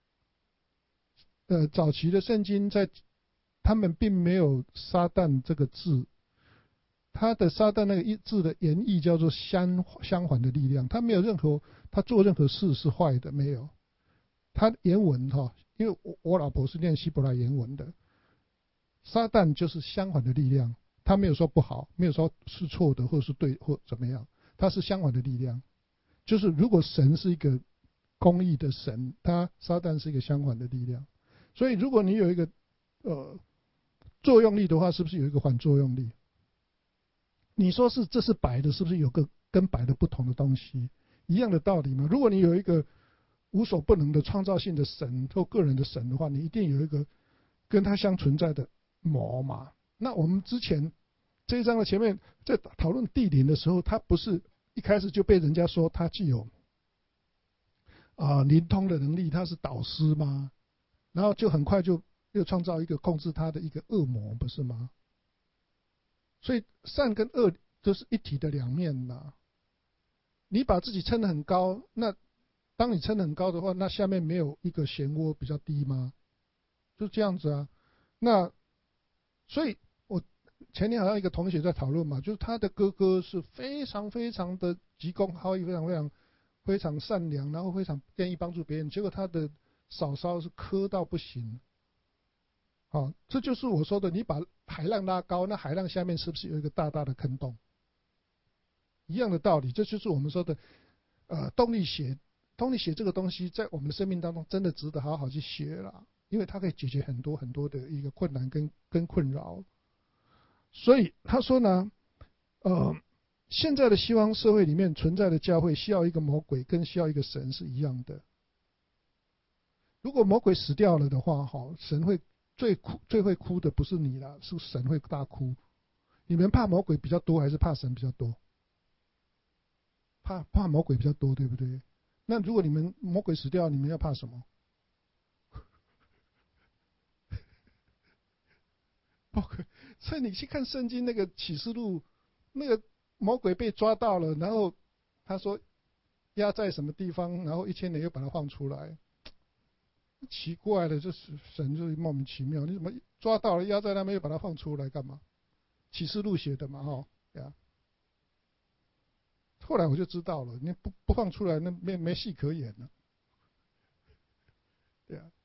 呃，早期的圣经在他们并没有撒旦这个字。他的撒旦那个字的原意叫做相相反的力量，他没有任何他做任何事是坏的，没有。他原文哈，因为我我老婆是念希伯来原文的，撒旦就是相反的力量，他没有说不好，没有说是错的或是对或怎么样，他是相反的力量。就是如果神是一个公义的神，他撒旦是一个相反的力量。所以如果你有一个呃作用力的话，是不是有一个反作用力？你说是这是白的，是不是有个跟白的不同的东西？一样的道理嘛。如果你有一个无所不能的创造性的神或个人的神的话，你一定有一个跟他相存在的魔嘛。那我们之前这一章的前面在讨论地灵的时候，他不是一开始就被人家说他具有啊、呃、灵通的能力，他是导师吗？然后就很快就又创造一个控制他的一个恶魔，不是吗？所以善跟恶就是一体的两面呐。你把自己撑得很高，那当你撑得很高的话，那下面没有一个漩涡比较低吗？就这样子啊。那所以我前天好像一个同学在讨论嘛，就是他的哥哥是非常非常的急公好义，非常非常非常善良，然后非常愿意帮助别人，结果他的嫂嫂是磕到不行。好，这就是我说的，你把海浪拉高，那海浪下面是不是有一个大大的坑洞？一样的道理，这就是我们说的，呃，动力学。动力学这个东西，在我们的生命当中，真的值得好好去学了，因为它可以解决很多很多的一个困难跟跟困扰。所以他说呢，呃，现在的西方社会里面存在的教会，需要一个魔鬼，跟需要一个神是一样的。如果魔鬼死掉了的话，哈，神会。最哭最会哭的不是你啦，是神会大哭。你们怕魔鬼比较多，还是怕神比较多？怕怕魔鬼比较多，对不对？ 那如果你们魔鬼死掉，你们要怕什么？魔鬼，所以你去看圣经那个启示录，那个魔鬼被抓到了，然后他说压在什么地方，然后一千年又把它放出来。奇怪了，就是神就是莫名其妙，你怎么抓到了压在那边又把它放出来干嘛？启示录写的嘛，哈呀。后来我就知道了，你不不放出来，那没没戏可演了。对啊，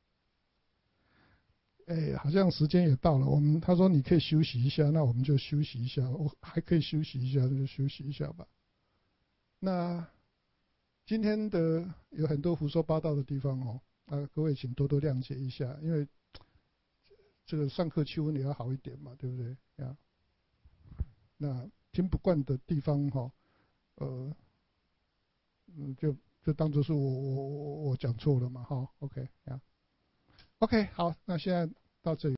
哎，好像时间也到了，我们他说你可以休息一下，那我们就休息一下，我还可以休息一下，那就休息一下吧。那今天的有很多胡说八道的地方哦，啊，各位请多多谅解一下，因为这个上课气氛也要好一点嘛，对不对呀？那听不惯的地方哈、哦，呃，嗯，就就当做是我我我我讲错了嘛，哈 ，OK 呀，OK 好，那现在到这里。